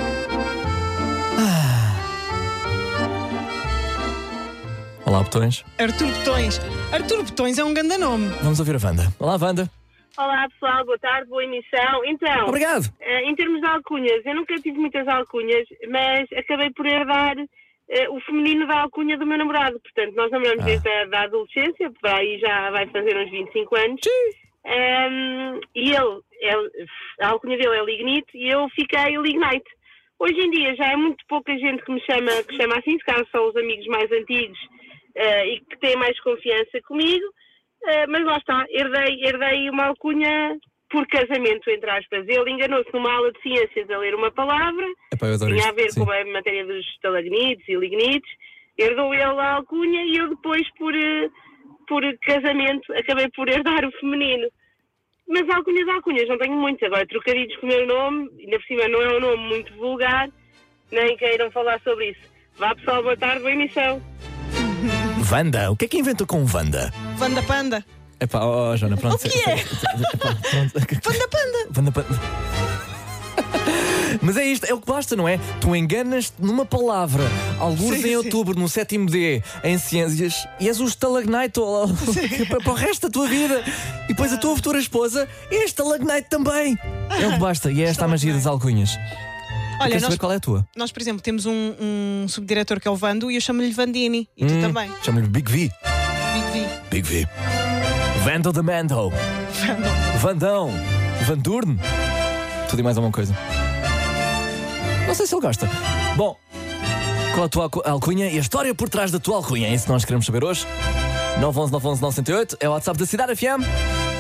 Olá, botões. Arthur Botões. Arthur Botões é um grande nome. Vamos ouvir a Wanda. Olá, Wanda. Olá pessoal, boa tarde, boa emissão. Então, Obrigado. eh, em termos de alcunhas, eu nunca tive muitas alcunhas, mas acabei por herdar eh, o feminino da alcunha do meu namorado. Portanto, nós namoramos Ah. desde a da adolescência, por aí já vai fazer uns vinte e cinco anos. Um, e ele, ele, a alcunha dele é Lignite e eu fiquei Lignite. Hoje em dia já é muito pouca gente que me chama, que chama assim, se calhar são os amigos mais antigos uh, e que têm mais confiança comigo. Uh, mas lá está, herdei, herdei uma alcunha por casamento, entre aspas. Ele enganou-se numa aula de ciências a ler uma palavra, Epá, eu adoro tinha isto. a ver Sim. com a matéria dos estalagnites e lignites, herdou ele a alcunha e eu depois, por, uh, por casamento, acabei por herdar o feminino. Mas alcunhas, alcunhas, não tenho muitas. Agora, trocadilhos com o meu nome, ainda por cima não é um nome muito vulgar, nem queiram falar sobre isso. Vá pessoal, boa tarde, boa emissão. Wanda, o que é que inventou com Wanda? Vanda Panda. Epá, oh, oh, Joana, pronto. O que é? Epá, pronto. Vanda Panda. Wanda Panda. Mas é isto, é o que basta, não é? Tu enganas-te numa palavra, alguns Sim, em sim. outubro, no sétimo D, em ciências, e és o stalagmite para, para o resto da tua vida. E depois a tua futura esposa é stalagmite também. É o que basta, e é esta a magia das alcunhas. Olha, Queres nós, saber qual é a tua? nós, por exemplo, temos um, um subdiretor que é o Vando e eu chamo-lhe Vandini. E tu Hum, também. Chama-lhe Big V. Big V. Big V. Vando the Mando. Vandão. Vandurne. Tudo e mais alguma coisa. Não sei se ele gosta. Bom, qual a tua alcu- alcunha e a história por trás da tua alcunha? É isso que nós queremos saber hoje. nove um um nove um um nove zero oito é o WhatsApp da Cidade F M.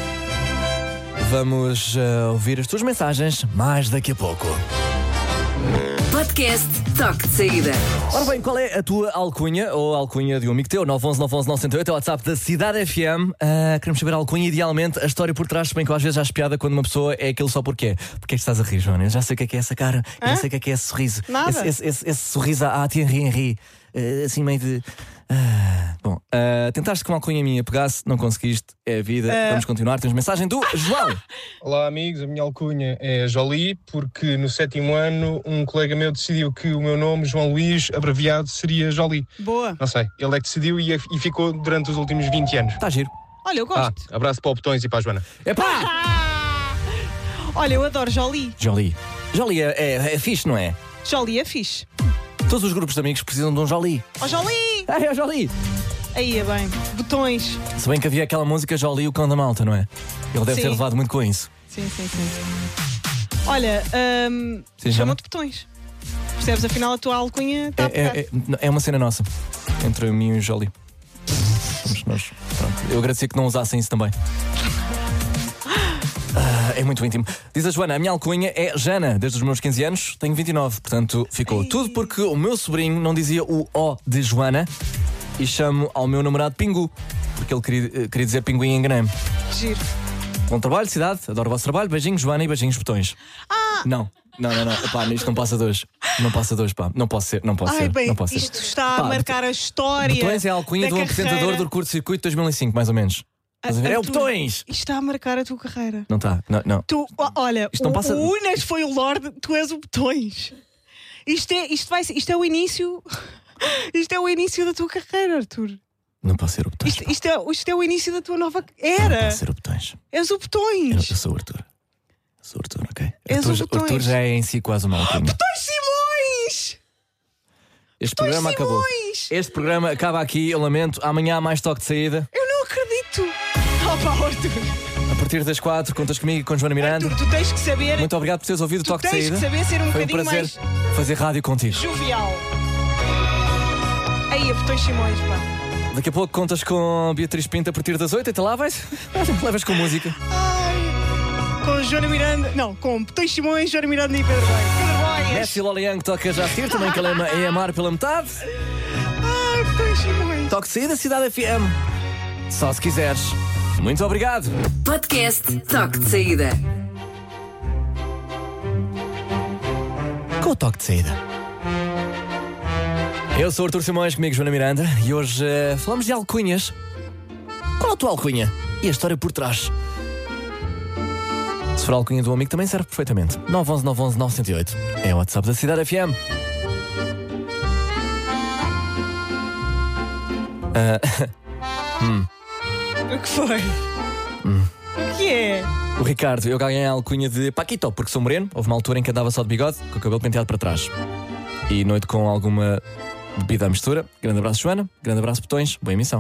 Vamos eh, ouvir as tuas mensagens mais daqui a pouco. Podcast Toque de Saída. Ora bem, qual é a tua alcunha ou a alcunha de um amigo teu? nove um um nove um um nove zero oito é o WhatsApp da Cidade F M. Ah, queremos saber a alcunha, idealmente, a história por trás, se bem que eu às vezes acho piada quando uma pessoa é aquilo só porque é. Porque é que estás a rir, Joana? Eu já sei o que é que é essa cara, eu Hã? já sei o que é que é esse sorriso. Nada. Esse, esse, esse, esse sorriso à à Thierry Henry, eh, assim meio de. Ah, bom, ah, tentaste que uma alcunha minha pegasse, não conseguiste, é a vida. Ah. Vamos continuar. Temos mensagem do João. Olá amigos, a minha alcunha é Jolie, porque no sétimo ano um colega meu decidiu que o meu nome, João Luís, abreviado, seria Jolie. Boa. Não sei, ele é que decidiu e, e ficou durante os últimos vinte anos. Está giro. Olha, eu Ah, gosto. abraço para o Botões e para a Joana. Ah! Olha, eu adoro Jolie. Jolie. Jolie é, é, é fixe, não é? Jolie é fixe. Todos os grupos de amigos precisam de um Jolie. Ó Jolie! Ah, é o Jolie. Aí é bem. Botões. Se bem que havia aquela música Jolie, o cão da malta, não é? Ele deve ter Sim. levado muito com isso. Sim, sim, sim. Olha, hum, Sim, chama-te Botões. Percebes? Afinal, a tua alcunha está a pegar. É, é, é uma cena nossa, entre mim e o Jolie. Somos nós. Pronto. Eu agradecia que não usassem isso também. Ah, é muito íntimo. Diz a Joana, a minha alcunha é Jana. Desde os meus quinze anos tenho vinte e nove. Portanto, ficou tudo porque o meu sobrinho não dizia o O de Joana e chamo ao meu namorado Pingu. Porque ele queria, eh, queria dizer pinguim e enganei-me. Giro. Bom trabalho, cidade. Adoro o vosso trabalho. Beijinhos, Joana, e beijinhos, Botões. Ah! Não, não, não, não. Epá, isto não passa de hoje. Não passa de hoje, pá. Não posso ser, não posso Ai, ser. bem, não posso ser. isto está a Pá, marcar a história. Botões é a alcunha da do apresentador carreira. do curto-circuito dois mil e cinco, mais ou menos. Estás a ver? É o Arthur, Botões! Isto está a marcar a tua carreira. Não está, não, não. Tu, ó, olha, Isto não o, passa- o Unas foi o Lorde, tu és o Botões. Isto é, isto vai, ser- isto é o início. Isto é o início da tua carreira, Arthur. Não posso ser o Botões. Isto, isto, é, isto é o início da tua nova Não era. posso ser o Botões. És o Eu, Botões. eu sou o Arthur. Eu sou o Arthur, ok? És Arthur, o Botões. Arthur já é em si quase uma alcunha. Botões Simões! Este Botões programa acabou. Simões! Este programa acaba aqui, eu lamento. Amanhã há mais toque de saída. Eu não acredito. Opa, Arthur. A partir das quatro, contas comigo e com Joana Miranda. Tu, tu tens que saber. Muito obrigado por teres ouvido o Tu toque de tens saída. que saber ser um Foi um bocadinho prazer fazer rádio contigo. jovial. Aí, a Botões Simões, pá. Daqui a pouco contas com Beatriz Pinto a partir das oito. Até lá vais. Levas com música. Ai, com Joana Miranda. Não, com Botões Simões, Joana Miranda e Pedro Boias. Pedro Boias. Messi Loliang toca já a seguir. Também Calema é amar pela metade. Ai, Botões Simões. Toque de saída, Cidade F M. Só se quiseres. Muito obrigado. Podcast Toque de Saída. Com o toque de saída. Eu sou o Arthur Simões, comigo Joana Miranda, e hoje eh, falamos de alcunhas. Qual é a tua alcunha? E a história por trás? Se for a alcunha do amigo também serve perfeitamente. nove um um nove um um nove zero oito é o WhatsApp da Cidade F M. Ah, hum, O que foi? hum. O que é? O Ricardo, eu ganhei a alcunha de Paquito, porque sou moreno. Houve uma altura em que andava só de bigode, com o cabelo penteado para trás. E noite com alguma bebida à mistura. Grande abraço, Joana. Grande abraço, Botões. Boa emissão.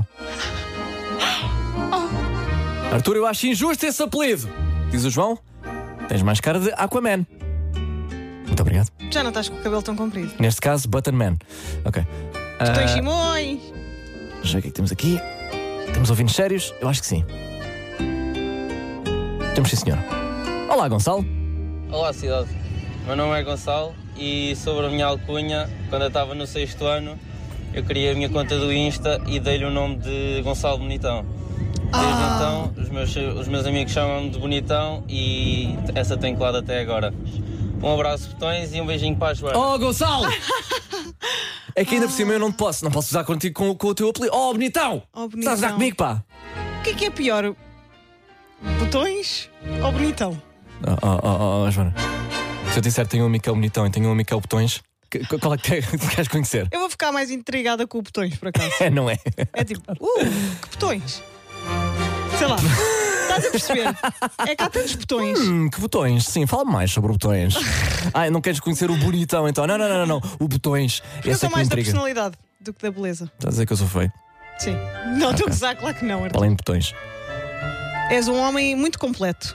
Arthur, eu acho injusto esse apelido. Diz o João. Tens mais cara de Aquaman. Muito obrigado. Já não estás com o cabelo tão comprido. Neste caso, Buttonman. Ok. Botões Ah, Simões. Deixa eu ver o que é que temos aqui. Temos ouvintes sérios? Eu acho que sim. Temos sim, senhor. Olá, Gonçalo. Olá, cidade. Meu nome é Gonçalo e sobre a minha alcunha, quando eu estava no sexto ano, eu criei a minha conta do Insta e dei-lhe o nome de Gonçalo Bonitão. Desde então, os meus, os meus amigos chamam-me de Bonitão e essa tem colado até agora. Um abraço, Botões, e um beijinho para a Joana. Oh, Gonçalo! É que ainda por cima eu não te posso. Não posso usar contigo com, com o teu apelido. Oh, Bonitão! Oh, Bonitão. Estás a usar comigo, pá? O que é que é pior? Botões ou Bonitão? Oh, oh, oh, oh, Joana. Se eu disser que tenho um amigo que é o bonitão e tenho um amigo que é o botões, que- qual é que que queres conhecer? Eu vou ficar mais intrigada com o botões, por acaso. É, não é? É tipo, uh, que botões? Sei lá, estás a perceber? É que há tantos botões. Hum, que botões? Sim, fala mais sobre botões. Ah, não queres conhecer o bonitão então? Não, não, não, não, não. O botões. Eu Esse sou é que me mais da intriga. personalidade do que da beleza. Estás a dizer que eu sou feio? Sim. Não, estou a gozar, claro que não, Arthur. Além de botões. És um homem muito completo.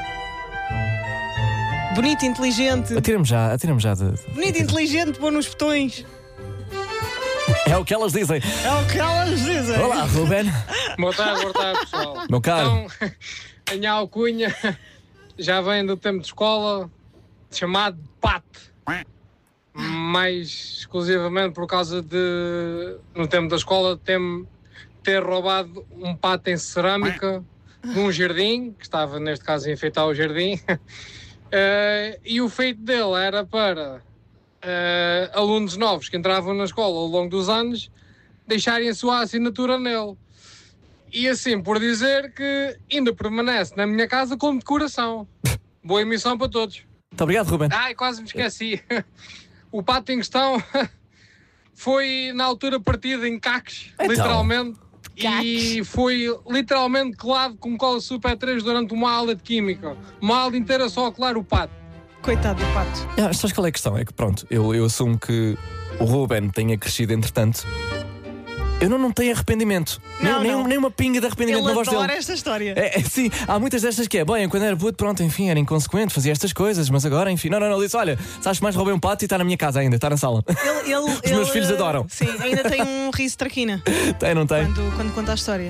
Bonito, inteligente. Atira-me já, atira-me já. De... Bonito, inteligente, bom nos botões. É o que elas dizem. É o que elas dizem. Olá, Ruben. Boa tarde, boa tarde, pessoal. Meu caro. Então, a minha alcunha já vem do tempo de escola, chamado Pat. Mais exclusivamente por causa de, no tempo da escola, ter, ter roubado um pato em cerâmica de um jardim, que estava, neste caso, a enfeitar o jardim. Uh, e o feito dele era para uh, alunos novos que entravam na escola ao longo dos anos deixarem a sua assinatura nele. E assim por dizer que ainda permanece na minha casa como decoração. Boa emissão para todos. Muito obrigado, Ruben. Ai, quase me esqueci. O pato em questão foi na altura partido em caques, Então. literalmente. E foi literalmente colado com cola Super três durante uma aula de química. Uma aula inteira só a colar o pato. Coitado do pato. Ah, sabes qual é a questão? É que pronto, eu, eu assumo que o Ruben tenha crescido entretanto. Eu não, não tenho arrependimento. Não, nem, não. Nem, nem uma pinga de arrependimento Ele na voz adora dele. esta história. É, é, sim, há muitas destas que é, bem, quando era puto, pronto, enfim, era inconsequente, fazia estas coisas, mas agora, enfim, não, não, não, ele disse, olha, sabes que mais roubei um pato e está na minha casa ainda, está na sala. Ele, ele, Os meus ele, filhos adoram. Sim, ainda tem um riso traquina Tem, não tem? quando, quando conta a história.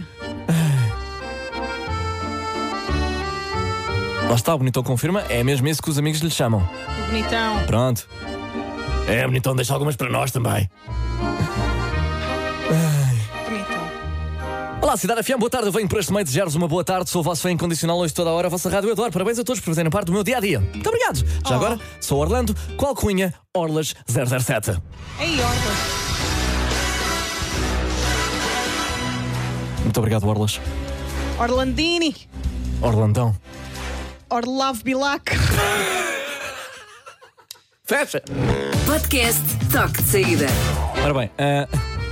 Lá está, o bonitão confirma, é mesmo isso que os amigos lhe chamam. O bonitão. Pronto. É, bonitão, deixa algumas para nós também. Bonitão. Olá, Cidade F M, boa tarde, eu venho por este meio de Geros, uma boa tarde, sou o vosso fã incondicional hoje toda a hora, a vossa rádio eu adoro, parabéns a todos por fazerem parte do meu dia-a-dia. Muito obrigado. Já Oh. agora, sou Orlando, qual cunha? Orlas zero zero sete. Ei, Orlas. Muito obrigado, Orlas. Orlandini. Orlandão. Orlavo Bilac. Fecha. Podcast Toque de Saída. Ora bem, ah,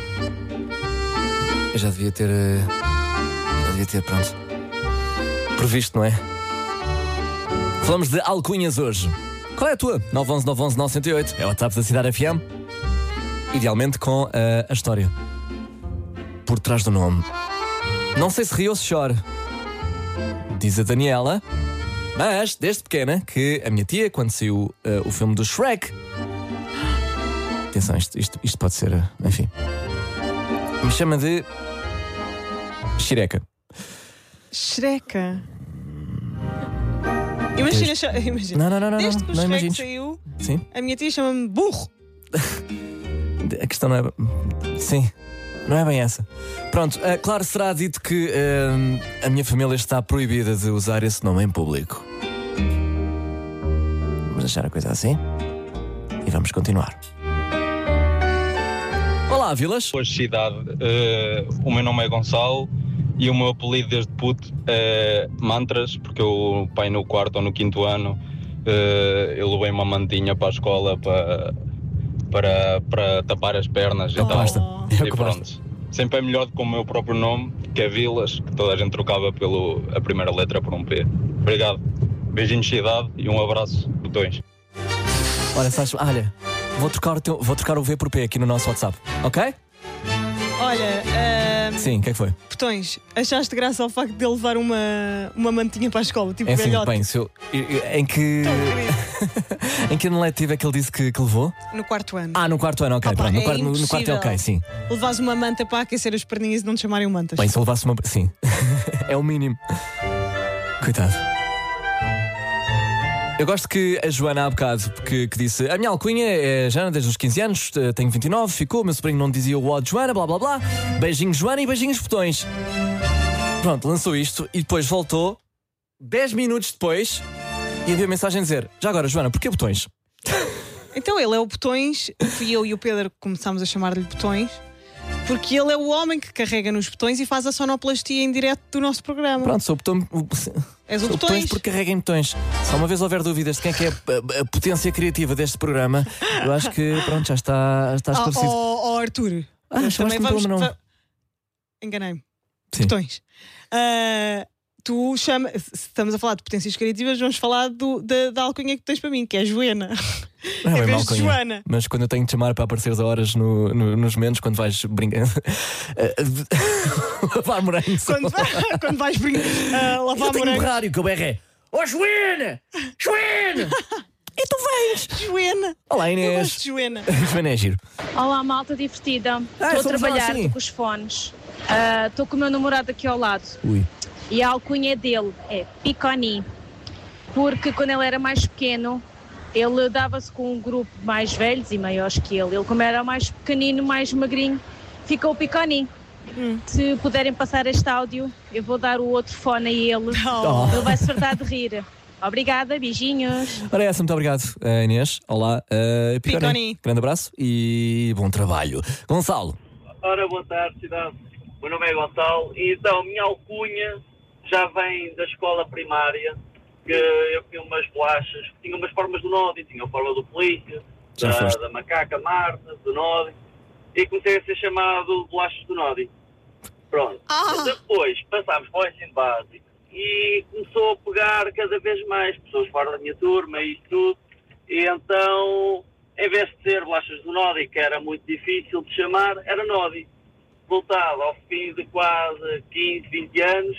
eu já devia ter. ah, Já devia ter, pronto. Previsto, não é? Falamos de alcunhas hoje. Qual é a tua? nove um um nove um um nove zero oito. É o WhatsApp da Cidade F M. Idealmente com ah, a história por trás do nome. Não sei se ri ou se chora, diz a Daniela. Mas, desde pequena, que a minha tia, quando saiu ah, o filme do Shrek. Atenção, isto, isto, isto pode ser. ah, Enfim. Me chama de. Xireca. Shreca. Imagina, cha- imagina. Não, não, não, não, Desde não, que o não Shrek imagines. saiu, Sim. a minha tia chama-me burro. A questão não é. Sim. Não é bem essa. Pronto, ah, claro, será dito que ah, a minha família está proibida de usar esse nome em público. Vamos deixar a coisa assim e vamos continuar. Olá, Vilas. Boa cidade. Uh, o meu nome é Gonçalo e o meu apelido desde puto é Mantras, porque o pai no quarto ou no quinto ano uh, eu levei uma mantinha para a escola para, para, para tapar as pernas e É o que tal. basta. É o E que pronto. Sempre é melhor do que o meu próprio nome, que é Vilas, que toda a gente trocava pelo, a primeira letra por um P. Obrigado. Beijinhos, cidade, e um abraço, botões. Olha, sabes, olha, vou trocar, o teu, vou trocar o V por P aqui no nosso WhatsApp, ok? Olha, ahm, Sim, o que é que foi? botões, achaste graça ao facto de ele levar uma, uma mantinha para a escola? Tipo É assim, velhote. bem, se eu, em que. Em que ano letivo é que ele disse que, que levou? No quarto ano. Ah, no quarto ano, ok. Opa, pronto, no, é quarto, no- no quarto é ok, impossível. sim. Levas uma manta para aquecer as perninhas e não te chamarem mantas. Bem, se eu levasse uma. Sim. É o mínimo. Coitado. Eu gosto que a Joana há bocado que, que disse: a minha alcunha é Joana desde os quinze anos, eh, tenho vinte e nove, ficou, meu sobrinho não dizia o ó de Joana, blá blá blá. Beijinhos, Joana, e beijinhos, botões. Pronto, lançou isto e depois voltou dez minutos depois e enviou mensagem a dizer: já agora, Joana, porquê botões? Então ele é o Botões, fui eu e o Pedro que começámos a chamar-lhe Botões. Porque ele é o homem que carrega nos botões e faz a sonoplastia em direto do nosso programa. Pronto, sou botão. És o sou botões. botões porque carreguem botões. Se uma vez houver dúvidas de quem é que é a, a potência criativa deste programa, eu acho que pronto, já está, já está Oh, esclarecido. oh, oh, Arthur. Ah, Nós chamaste-me vamos. pelo meu nome. va- Enganei-me. Sim. Botões. Ah, tu chama. Se estamos a falar de potências criativas, vamos falar do, da, da alcunha que tens para mim, que é Joana. Não em é vez mal de conha. Joana. Mas quando eu tenho de chamar para apareceres a horas no, no- nos momentos, quando vais brincando. lavar morangos. Quando, quando vais brin- ah, Eu lavar tenho um morangos. rádio que eu berré. Ó Joana! Joana! E tu vens, Joana. Olá Eu Inês. gosto de Joana. Joana é giro. Olá, malta divertida. Ah, Estou a somos nós, trabalhar, sim. estou com os fones. Ah, Estou com o meu namorado aqui ao lado. Ui. E a alcunha dele é Piconi. Porque quando ele era mais pequeno, ele dava-se com um grupo de mais velhos e maiores que ele. Ele, como era mais pequenino, mais magrinho, ficou Piconi. Hum. Se puderem passar este áudio, eu vou dar o outro fone a ele. Oh. Ele vai se fartar de rir. Obrigada, beijinhos. Ora, essa, muito obrigado, uh, Inês. Olá, uh, Piconi. Piconi. Grande abraço e bom trabalho. Gonçalo. Ora, boa tarde, cidade. O meu nome é Gonçalo e então a minha alcunha já vem da escola primária, que eu tinha umas bolachas, tinha umas formas do Nodi, tinha a forma do polícia, Já da, foste. da macaca Marta, do Nodi, e comecei a ser chamado bolachas do Nodi. Pronto. Ah. Depois passámos para o ensino básico e começou a pegar cada vez mais pessoas fora da minha turma e isso tudo, e então, em vez de ser bolachas do Nodi, que era muito difícil de chamar, era Nodi. Voltado ao fim de quase quinze, vinte anos,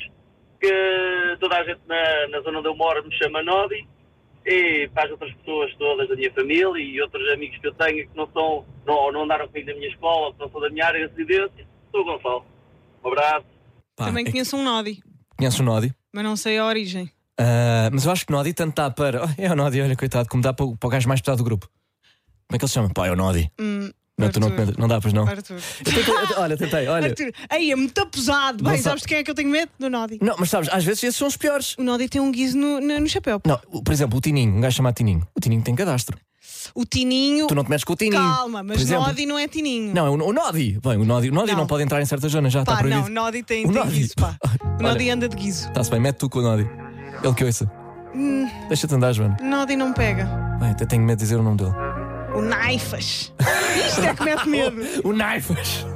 que toda a gente na, na zona onde eu moro me chama Nodi, e para as outras pessoas todas da minha família e outros amigos que eu tenho que não são, não, não andaram comigo na minha escola, que não são da minha área de residência, sou o Gonçalo. Um abraço. Pá, Também é que- conheço um Nodi, Conheces o Nodi? mas não sei a origem. Uh, mas eu acho que Nodi tanto dá para. Oh, é o Nodi, olha, coitado, como dá para, o- para o gajo mais pesado do grupo. Como é que ele se chama? Pá, é o Nodi. Hum, Não, tu não, Arthur. te- não dá, pois não. Arthur. Eu tentei- olha, tentei, olha. Arthur. Ei, é muito pesado. Bem, Gonçalo. sabes de quem é que eu tenho medo? Do Nodi. Não, mas sabes, às vezes esses são os piores. O Nodi tem um guizo no, no, no chapéu. Não, o- por exemplo, o Tininho, um gajo chamado Tininho. O Tininho tem cadastro. O Tininho. Tu não te metes com o Tininho. Calma, por mas exemplo. Nodi não é Tininho. Não, o, o Nodi. Bem, o Nodi, o Nodi não. Não. pode entrar em certas zonas, já Pá, está não, proibido. Nodi tem, O tem Nodi. guizo, pá. O Nodi Olha. anda de guizo. Está-se bem, mete tu com o Nodi. Ele que ouça. Hum, Deixa-te andar, Joana. Nodi não pega. Bem, até tenho medo de dizer o nome dele. O Naifas. Isto é que mete medo. O Naifas.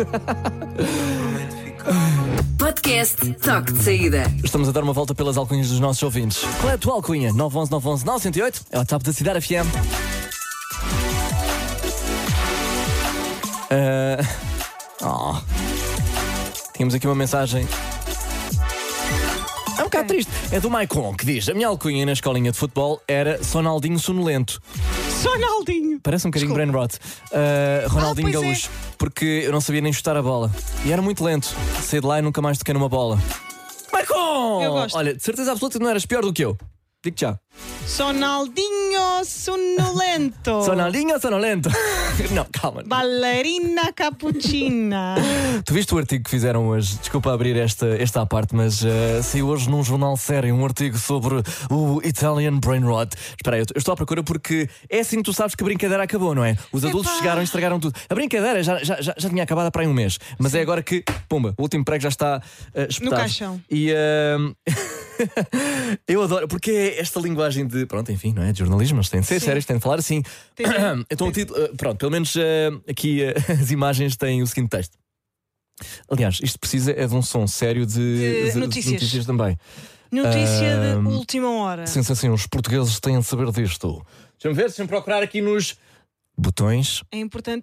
Podcast Toque de Saída. Estamos a dar uma volta pelas alcunhas dos nossos ouvintes. Qual é a tua alcunha? nove um um nove um um nove zero oito. É o WhatsApp da Cidade F M. Ah, oh. Tínhamos aqui uma mensagem. É um bocado triste. É do Maicon, que diz: a minha alcunha na escolinha de futebol era Sonaldinho Sonolento. Sonaldinho. Parece um bocadinho brain rot. Uh, Ronaldinho Ah, pois é. Gaúcho. Porque eu não sabia nem chutar a bola. E era muito lento. Saí de lá e nunca mais toquei numa bola. Maicon! Eu gosto. Olha, de certeza absoluta que não eras pior do que eu. Digo-te já. Sonaldinho sonolento. Sonaldinho Sonolento. Não, calma. Ballerina cappuccina. Tu viste o artigo que fizeram hoje? Desculpa abrir esta, esta à parte, mas uh, saiu hoje num jornal sério um artigo sobre o Italian Brain Rot. Espera aí, eu, eu estou à procura porque é assim que tu sabes que a brincadeira acabou, não é? Os adultos Epá. chegaram e estragaram tudo. A brincadeira já, já, já, já tinha acabado há para aí um mês, mas é agora que, pumba, o último prego já está uh, espetado. No caixão. E uh, eu adoro, porque é esta linguagem de, pronto, enfim, não é? De jornalismo, mas tem de ser Sim. sérios, tem de falar assim. Tem de- Então o título, uh, pronto, pelo menos uh, aqui uh, as imagens têm o seguinte texto. Aliás, isto precisa é de um som sério de, De notícias. notícias também. Notícia Ahm, de última hora. Sim, sim, sim, os portugueses têm de saber disto. Deixa-me ver, deixa-me procurar aqui nos botões. É importante.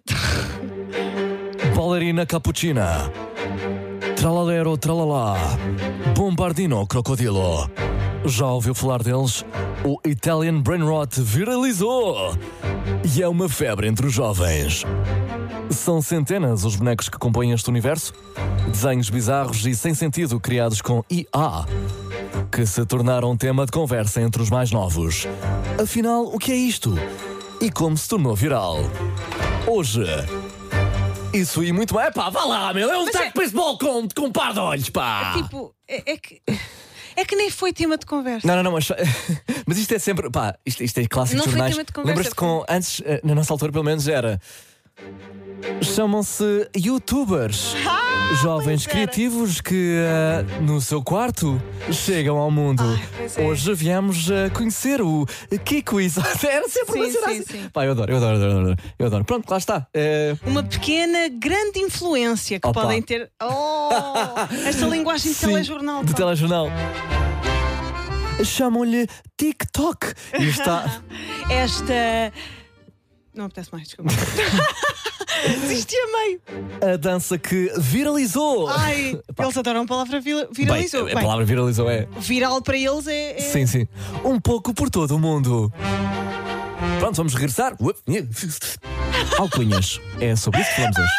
Ballerina cappuccina. Tralalero tralalá. Bombardino crocodilo. Já ouviu falar deles? O Italian Brain Rot viralizou. E é uma febre entre os jovens. São centenas os bonecos que compõem este universo. Desenhos bizarros e sem sentido criados com I A, que se tornaram um tema de conversa entre os mais novos. Afinal, o que é isto? E como se tornou viral? Hoje... Isso e muito mais. Pá, vá lá, meu! É um taco de beisebol com, com um par de olhos, pá! Tipo, é, é que. É que nem foi tema de conversa. Não, não, não, mas, mas isto é sempre. Pá, isto, isto é clássico Não de foi jornais. tema de conversa, Lembras-te com. Antes, eh, na nossa altura, pelo menos, era. Chamam-se youtubers. Ah, Jovens criativos que uh, no seu quarto chegam ao mundo. é. Hoje viemos uh, conhecer o Kikuis. Era sempre Sim, uma cena sim, assim. sim. Pá, eu adoro, eu adoro, eu adoro, eu adoro. Eu adoro. Pronto, lá está. Uh, Uma pequena, grande influência que Opa. podem ter. Oh, esta linguagem de Sim, telejornal. de pá. telejornal. Chamam-lhe TikTok. E está. Esta. Não apetece mais, desculpa. Desisti a meio. A dança que viralizou. Ai, Pá. eles adoram a palavra vira- viralizou. Bem, a Bem, palavra viralizou é. viral para eles é. é- Sim, sim. Um pouco por todo o mundo. Pronto, vamos regressar. Alcunhas. É sobre isso que falamos hoje.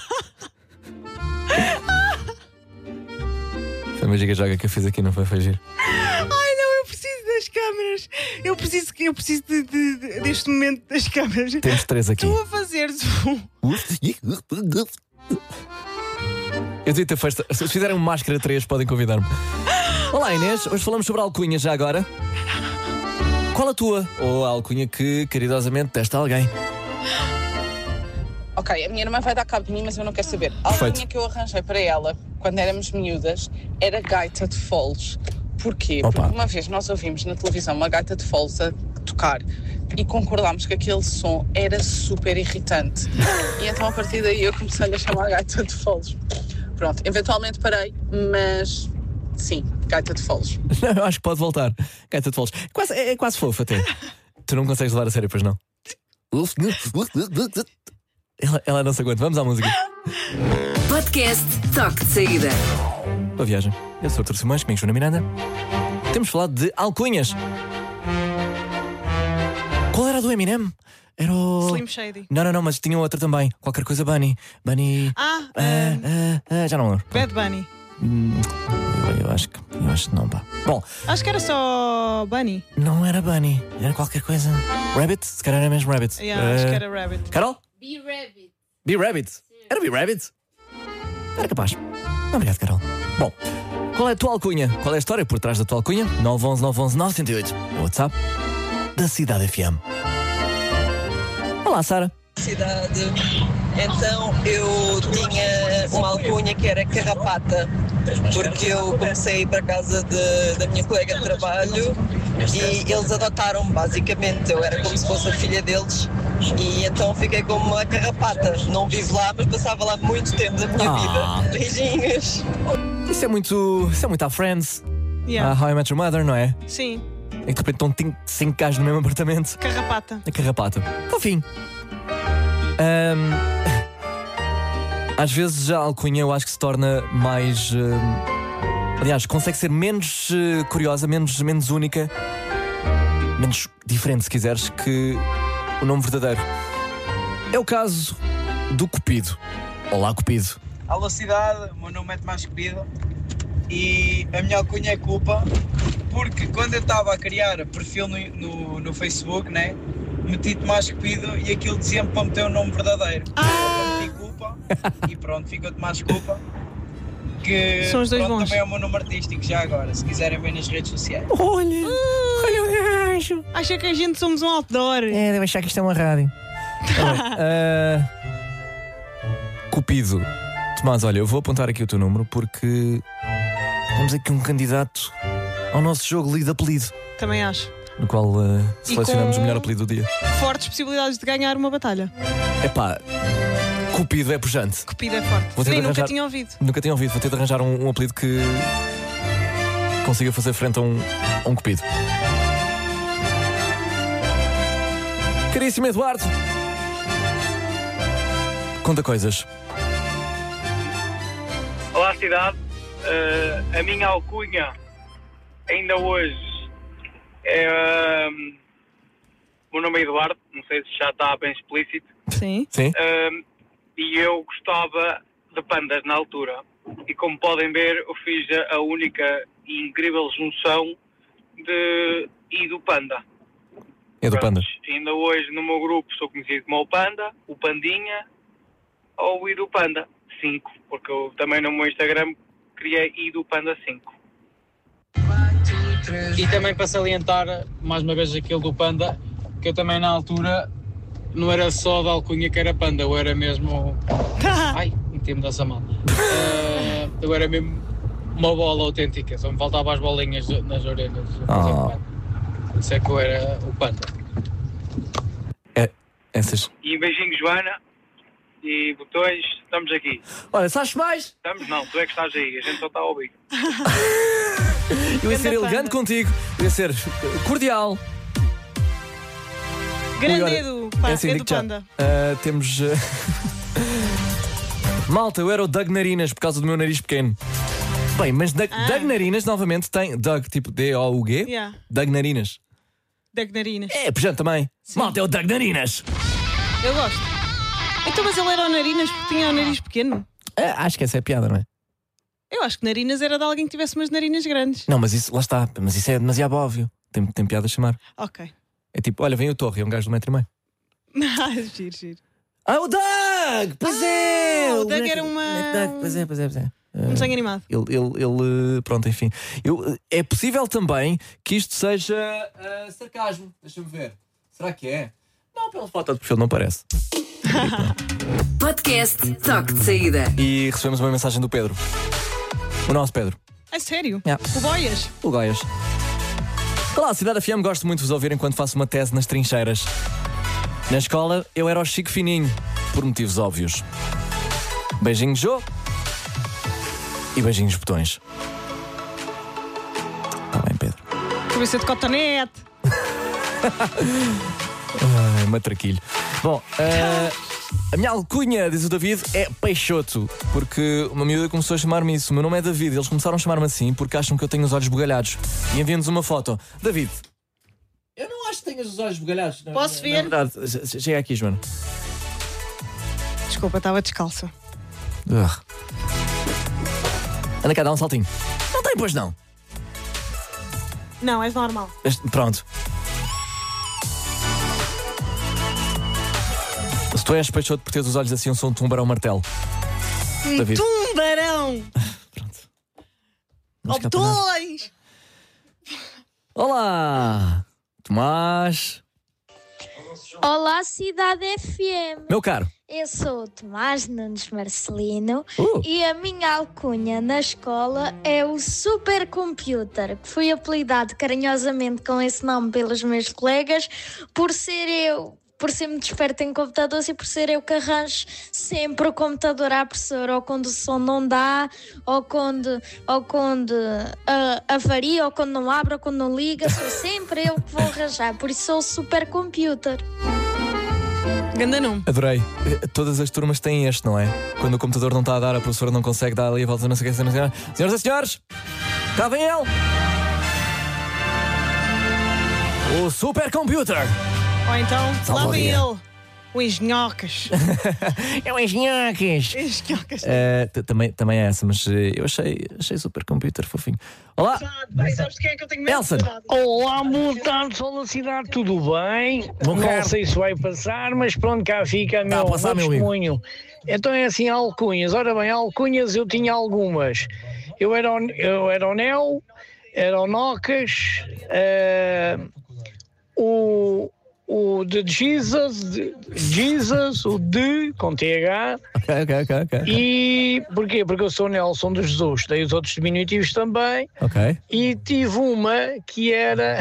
Foi uma giga-joga que eu fiz aqui, não foi fingir? Ai, não, eu preciso das câmaras. Eu preciso, eu preciso de, de- de- deste momento das câmaras. Temos três aqui. Tu a fazeres um. Eu devia ter feito. Se fizerem um máscara três, podem convidar-me. Olá, Inês. Hoje falamos sobre a alcunha já agora. Qual a tua? Ou a alcunha que caridosamente deste a alguém? Ok, a minha irmã vai dar cabo de mim, mas eu não quero saber. A Perfeito. alcunha que eu arranjei para ela, quando éramos miúdas, era gaita de foles. Porquê? Opa. Porque uma vez nós ouvimos na televisão uma gaita de foles a tocar e concordámos que aquele som era super irritante. E então a partir daí eu comecei a chamar gaita de foles. Pronto, eventualmente parei, mas sim, gaita de foles. Não, eu acho que pode voltar. Gaita de foles. Quase, é, é quase fofo até. Tu não consegues levar a sério, pois não? Ela, ela não se aguenta. Vamos à música. Podcast Toque de Saída. Boa viagem. Eu sou o Artur Simões, comigo Joana Miranda. Temos falado de alcunhas. Qual era a do Eminem? Era o... Slim Shady. Não, não, não, mas tinha outra também. Qualquer coisa Bunny. Bunny... Ah, Ah, ah, ah, já não lembro. Bad Bunny. Hum, eu, eu acho que eu acho que não, pá. Bom, Acho que era só Bunny. não era Bunny. Era qualquer coisa. Rabbit? Se calhar era mesmo Rabbit. Yeah, acho Eh, que era Rabbit. Carol? Be Rabbit. Be Rabbit. Era Be Rabbit? Era capaz. Obrigado, Carol. Bom, qual é a tua alcunha? Qual é a história por trás da tua alcunha? nove um um nove um um nove zero oito. É o WhatsApp da Cidade F M. Olá, Sara. Cidade. Então eu tinha uma alcunha que era Carrapata, porque eu comecei a ir para a casa de, da minha colega de trabalho e eles adotaram-me basicamente. Eu era como se fosse a filha deles e então fiquei como uma carrapata. Não vivo lá, mas passava lá muito tempo da minha Ah. vida. Beijinhos. Isso é muito. Isso é muito a Friends. Yeah. A How I Met Your Mother, não é? Sim, É que de repente estão tin- cinco gajos no mesmo apartamento. carrapata. A carrapata. Enfim. Ahm, às vezes já a alcunha eu acho que se torna mais. ahm, aliás, consegue ser menos eh, curiosa, menos, menos única, menos diferente, se quiseres, que o nome verdadeiro. É o caso do Cupido. Olá, Cupido. Alô cidade, o meu nome é Tomás Cupido e a minha alcunha é Culpa, porque quando eu estava a criar perfil no, no, no Facebook, né, meti Tomás Cupido e aquilo dizia-me para meter o nome verdadeiro. Eu meti Culpa e pronto, ficou Tomás Culpa, que São os dois pronto, bons. também é o meu nome artístico já agora, se quiserem ver nas redes sociais. Olha, olha o gajo. Acha que a gente somos um outdoor. É, deve achar que isto é uma rádio. Olha, ah, Cupido. Tomás, olha, eu vou apontar aqui o teu número porque temos aqui um candidato ao nosso jogo Lido Apelido, Também acho. no qual ah, E selecionamos com- o melhor apelido do dia. Fortes possibilidades de ganhar uma batalha. Epá, Cupido é pujante. Cupido é forte. Vou ter Nem de nunca arranjar- tinha ouvido. Nunca tinha ouvido, vou ter de arranjar um, um apelido que consiga fazer frente a um, a um Cupido. Caríssimo Eduardo, conta coisas. Olá cidade, Eh, a minha alcunha ainda hoje é um, o meu nome é Eduardo, não sei se já está bem explícito. Sim. Sim. Um, e eu gostava de pandas na altura e como podem ver eu fiz a, a única e incrível junção de e do panda. É do Panda. Ainda hoje no meu grupo sou conhecido como o Panda, o Pandinha ou o Ido Panda cinco, porque eu também no meu Instagram criei Ido Panda cinco. E também para salientar mais uma vez aquilo do Panda, que eu também na altura não era só da alcunha que era panda, eu era mesmo. Ai, meti-me dessa mal. Uh, eu era mesmo uma bola autêntica, só me faltavam as bolinhas nas orelhas. Oh. Isso é que eu era o panda. É, essas. E um beijinho, Joana. E botões, estamos aqui. Olha, sabes mais? Estamos não, tu é que estás aí, a gente só está a ouvir. Eu ia ser elegante contigo, eu ia ser cordial. Grande Ui, olha, Edu, pá, é assim, Edu digo já. Panda. Uh, temos. Uh... Malta, eu era o Doug Narinas por causa do meu nariz pequeno. Bem, mas Doug, Ah. Doug Narinas novamente tem. Doug, tipo D O U G. Yeah. Doug Narinas. Doug Narinas. É, portanto também. Malta, é o Doug Narinas. Eu gosto. Então, mas ele era o Narinas porque tinha o nariz pequeno? Ah, acho que essa é a piada, não é? Eu acho que Narinas era de alguém que tivesse umas narinas grandes. Não, mas isso, lá está. Mas isso é demasiado óbvio. Tem, tem piada a chamar. Ok. É tipo, olha, vem o Torre, é um gajo do metro e meio. Ah, giro, giro. Ah, o Doug! Pois é! O Doug era uma... Doug, pois é, pois é, pois é. Um desenho animado. Ele, ele, ele, pronto, enfim. Eu, é possível também que isto seja uh, sarcasmo. Deixa-me ver. Será que é? Não, pela foto de perfil não parece. Podcast Toque de Saída. E recebemos uma mensagem do Pedro. O nosso Pedro. É sério? Yeah. O Boias? O Goiás. Olá, Cidade F M, gosto muito de vos ouvir enquanto faço uma tese nas trincheiras. Na escola, eu era o Chico Fininho, por motivos óbvios. Beijinhos, Jô. E beijinhos, botões. Está bem, Pedro. Cabeça de cotonete. Ai, matraquilho. Bom, uh, a minha alcunha, diz o David, é Peixoto. Porque uma miúda começou a chamar-me isso. O meu nome é David. Eles começaram a chamar-me assim porque acham que eu tenho os olhos bugalhados. E enviam-nos uma foto. David, eu não acho que tenhas os olhos bugalhados. Posso ver? Na verdade, chega aqui, Joana. Desculpa, estava descalça. Ugh. Anda cá, dá um saltinho. Não tem, pois não. Não, és normal. Este- pronto. Se tu és Peixoto por teres os olhos assim, eu sou um tubarão martelo. Um David. tumbarão. Não escapa nada. Optões. Olá, Tomás. Olá, Cidade F M. Meu caro. Eu sou o Tomás Nunes Marcelino Uh. e a minha alcunha na escola é o Supercomputer, que fui apelidado carinhosamente com esse nome pelos meus colegas por ser eu, por ser muito esperto em computadores e por ser eu que arranjo sempre o computador à professora, ou quando o som não dá, ou quando, ou quando uh, avaria, ou quando não abre, ou quando não liga, sou sempre eu que vou arranjar, por isso sou o Supercomputer. Ganda nome. Adorei. Eh, Todas as turmas têm este, não é? Quando o computador não está a dar, a professora não consegue dar ali a volta, não sei o que, não sei o que. Senhoras e senhores, cá vem ele! O Supercomputer! Ou então, Salve lá o vem dia. ele. O engenhocas. É o engenhocas. Engenhocas. Eh, t- também, também é essa, mas eh, eu achei, achei Supercomputer fofinho. Olá! Bem, sabes de quem é que eu tenho medo? Elson. Olá, boa tarde, Sol da Cidade, tudo bem? Bom, Não caro. sei se vai passar, mas pronto, cá fica meu, a passar, meu meu amigo. testemunho. Então é assim, alcunhas. Ora bem, alcunhas eu tinha algumas. Eu era o, eu era o Neo, era o Nocas, eh, o, o de Jesus, de Jesus, o de, com T H. Ok, ok, ok, ok. E porquê? Porque eu sou Nelson de Jesus, dei os outros diminutivos também. Ok. E tive uma que era.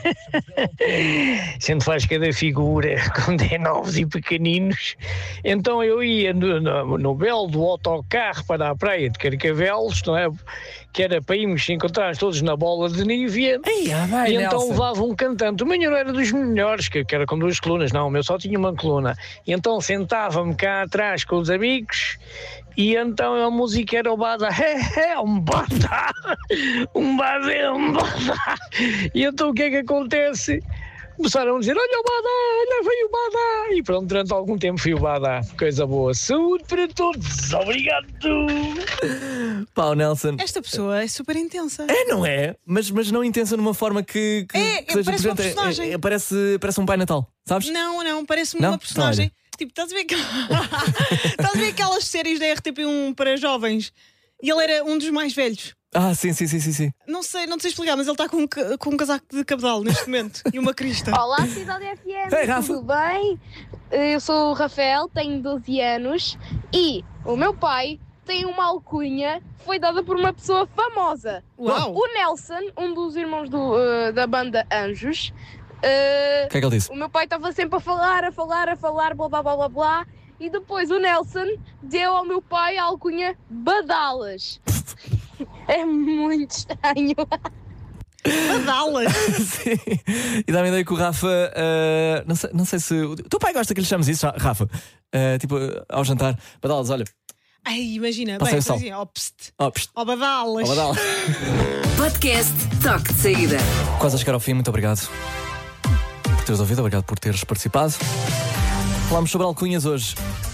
Sendo faz cada figura com dez novos e pequeninos. Então eu ia no, no, no belo do autocarro para a praia de Carcavelos, não é? Que era para irmos encontrar todos na bola de Nívia. Ei, ah, vai, e então Nelson. levava um cantante. O meu não era dos melhores, que, que era com duas colunas, não, o meu só tinha uma coluna. E então sentava-me cá atrás com os amigos. E então a música era o Bada, é, é um Bada, um Bada, é um Bada. E então o que é que acontece? Começaram a dizer, olha o Bada, olha veio o Bada. E pronto, durante algum tempo fui o Bada. Coisa boa. Saúde para todos. Obrigado. Pá, o Nelson. Esta pessoa é super intensa. É, não é? Mas, mas não intensa numa forma que, que, É, que seja parece uma presente. É- personagem. é- é- parece, parece um Pai Natal, sabes? Não, não, parece-me Não? uma personagem. Então, Tipo, estás a ver que... estás a ver aquelas séries da R T P um para jovens? E ele era um dos mais velhos. Ah, sim, sim, sim, sim, sim. Não sei, não te sei explicar, mas ele está com, um ca- com um casaco de cabedal neste momento e uma crista. Olá, Cidade F M, Ei, Rafa. tudo bem? Eu sou o Rafael, tenho doze anos e o meu pai tem uma alcunha que foi dada por uma pessoa famosa. Uau. O Nelson, um dos irmãos do, uh, da banda Anjos. uh, O que é que ele disse? O meu pai estava sempre a falar, a falar, a falar, blá blá blá blá blá. E depois o Nelson deu ao meu pai a alcunha Badalas. É muito estranho. Badalas. Sim. E dá-me a ideia que o Rafa. uh, não, sei, não sei se. O teu pai gosta que lhe chames isso, Rafa? Uh, tipo, ao jantar. Badalas, olha. Ai, imagina. Passei Bem, o sol. assim, ó, pst, Oh, pst, ó badalas. oh, Badalas. Podcast Toque de Saída. Quase a chegar ao fim, muito obrigado por teres ouvido, obrigado por teres participado. Falámos sobre alcunhas hoje.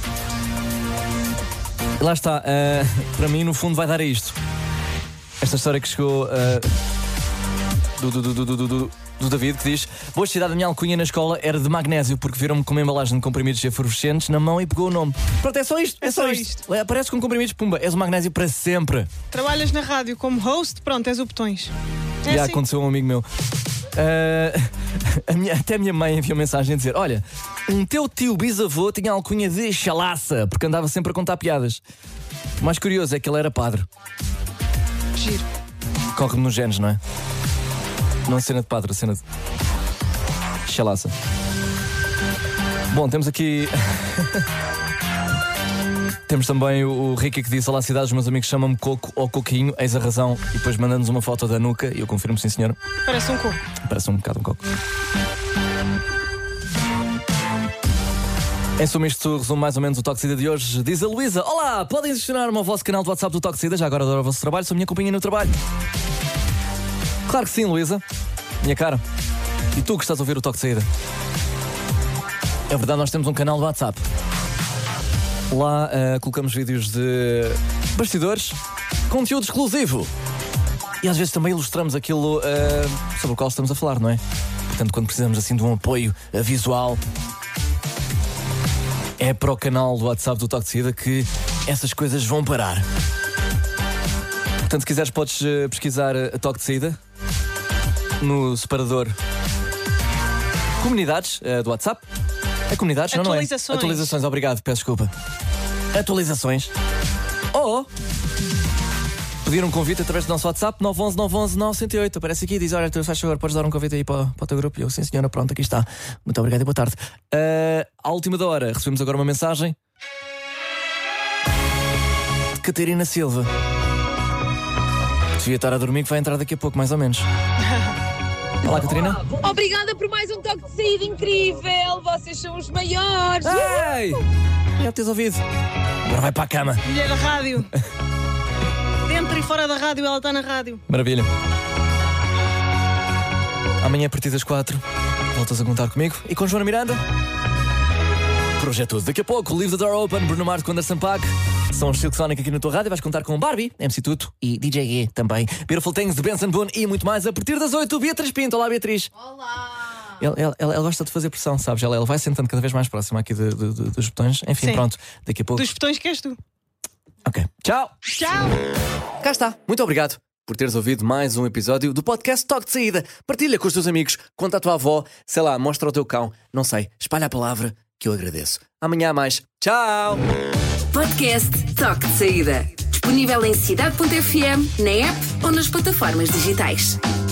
E lá está, uh, para mim, no fundo, vai dar a isto. Esta história que chegou uh, do, do, do, do, do, do, do David, que diz: vou tirar a minha alcunha na escola, era de magnésio, porque viram-me com uma embalagem de comprimidos efervescentes na mão e pegou o nome. Pronto, é só isto, é, É só, só isto. isto. Aparece com comprimidos, pumba, és o magnésio para sempre. Trabalhas na rádio como host, pronto, és o Botões. É Já assim. aconteceu a um amigo meu. Uh, a minha, até a minha mãe enviou mensagem a dizer: olha, um teu tio bisavô tinha a alcunha de chalaça, porque andava sempre a contar piadas. O mais curioso é que ele era padre. Giro. Corre-me nos genes, não é? Não a cena de padre, a cena de chalaça. Bom, temos aqui. Temos também o, o Ricky que disse: olá cidade, os meus amigos chamam-me Coco ou Coquinho, eis a razão. E depois manda-nos uma foto da nuca e eu confirmo, sim senhora. Parece um coco. Parece um bocado um coco. Em suma, isto resume mais ou menos o Toque de Saída de hoje. Diz a Luísa: olá, podem adicionar-me ao vosso canal do WhatsApp do Toque de Saída. Já agora adoro o vosso trabalho, sou a minha companhia no trabalho. Claro que sim, Luísa. Minha cara. E tu que estás a ouvir o Toque de Saída? É verdade, nós temos um canal do WhatsApp. Lá uh, colocamos vídeos de bastidores, conteúdo exclusivo. E às vezes também ilustramos aquilo uh, sobre o qual estamos a falar, não é? Portanto, quando precisamos assim de um apoio uh, visual, é para o canal do WhatsApp do Toque de Saída que essas coisas vão parar. Portanto, se quiseres podes uh, pesquisar a Toque de Saída no separador Comunidades uh, do WhatsApp. É comunidades, não, não é? Atualizações. Atualizações, obrigado, peço desculpa. Atualizações. Ou pedir um convite através do nosso WhatsApp nove um um nove um um nove zero oito. Aparece aqui e diz: olha, tu faz favor, podes dar um convite aí para, para o teu grupo. E eu, sim senhora, pronto, aqui está. Muito obrigado e boa tarde. Uh, à última da hora, recebemos agora uma mensagem de Catarina Silva. Devia estar a dormir, que vai entrar daqui a pouco, mais ou menos. Olá, Catarina. Obrigada por mais um toque de saída incrível. Vocês são os maiores. Ei! Já tens ouvido? Agora vai para a cama. Mulher da rádio. Dentro e fora da rádio, ela está na rádio. Maravilha. Amanhã, a partir das quatro, voltas a contar comigo e com Joana Miranda. Por hoje é tudo. Daqui a pouco, Leave the Door Open, Bruno Mars com Anderson .Paak. São os Silk Sonic aqui na tua rádio. Vais contar com Barbie, M C Tuto e D J E também. Beautiful Things de Benson Boone e muito mais a partir das oito. Beatriz Pinto. Olá, Beatriz. Olá. Ela, ela, ela, ela gosta de fazer pressão, sabes? Ela, ela vai sentando cada vez mais próxima aqui de, de, de, dos botões. Enfim, Sim. pronto. Daqui a pouco. Dos botões que és tu. Ok. Tchau. Tchau. Cá está. Muito obrigado por teres ouvido mais um episódio do podcast Toque de Saída. Partilha com os teus amigos, conta à tua avó, sei lá, mostra ao teu cão, não sei, espalha a palavra que eu agradeço. Amanhã há mais. Tchau! Podcast Toque de Saída. Disponível em cidade ponto f m, na app ou nas plataformas digitais.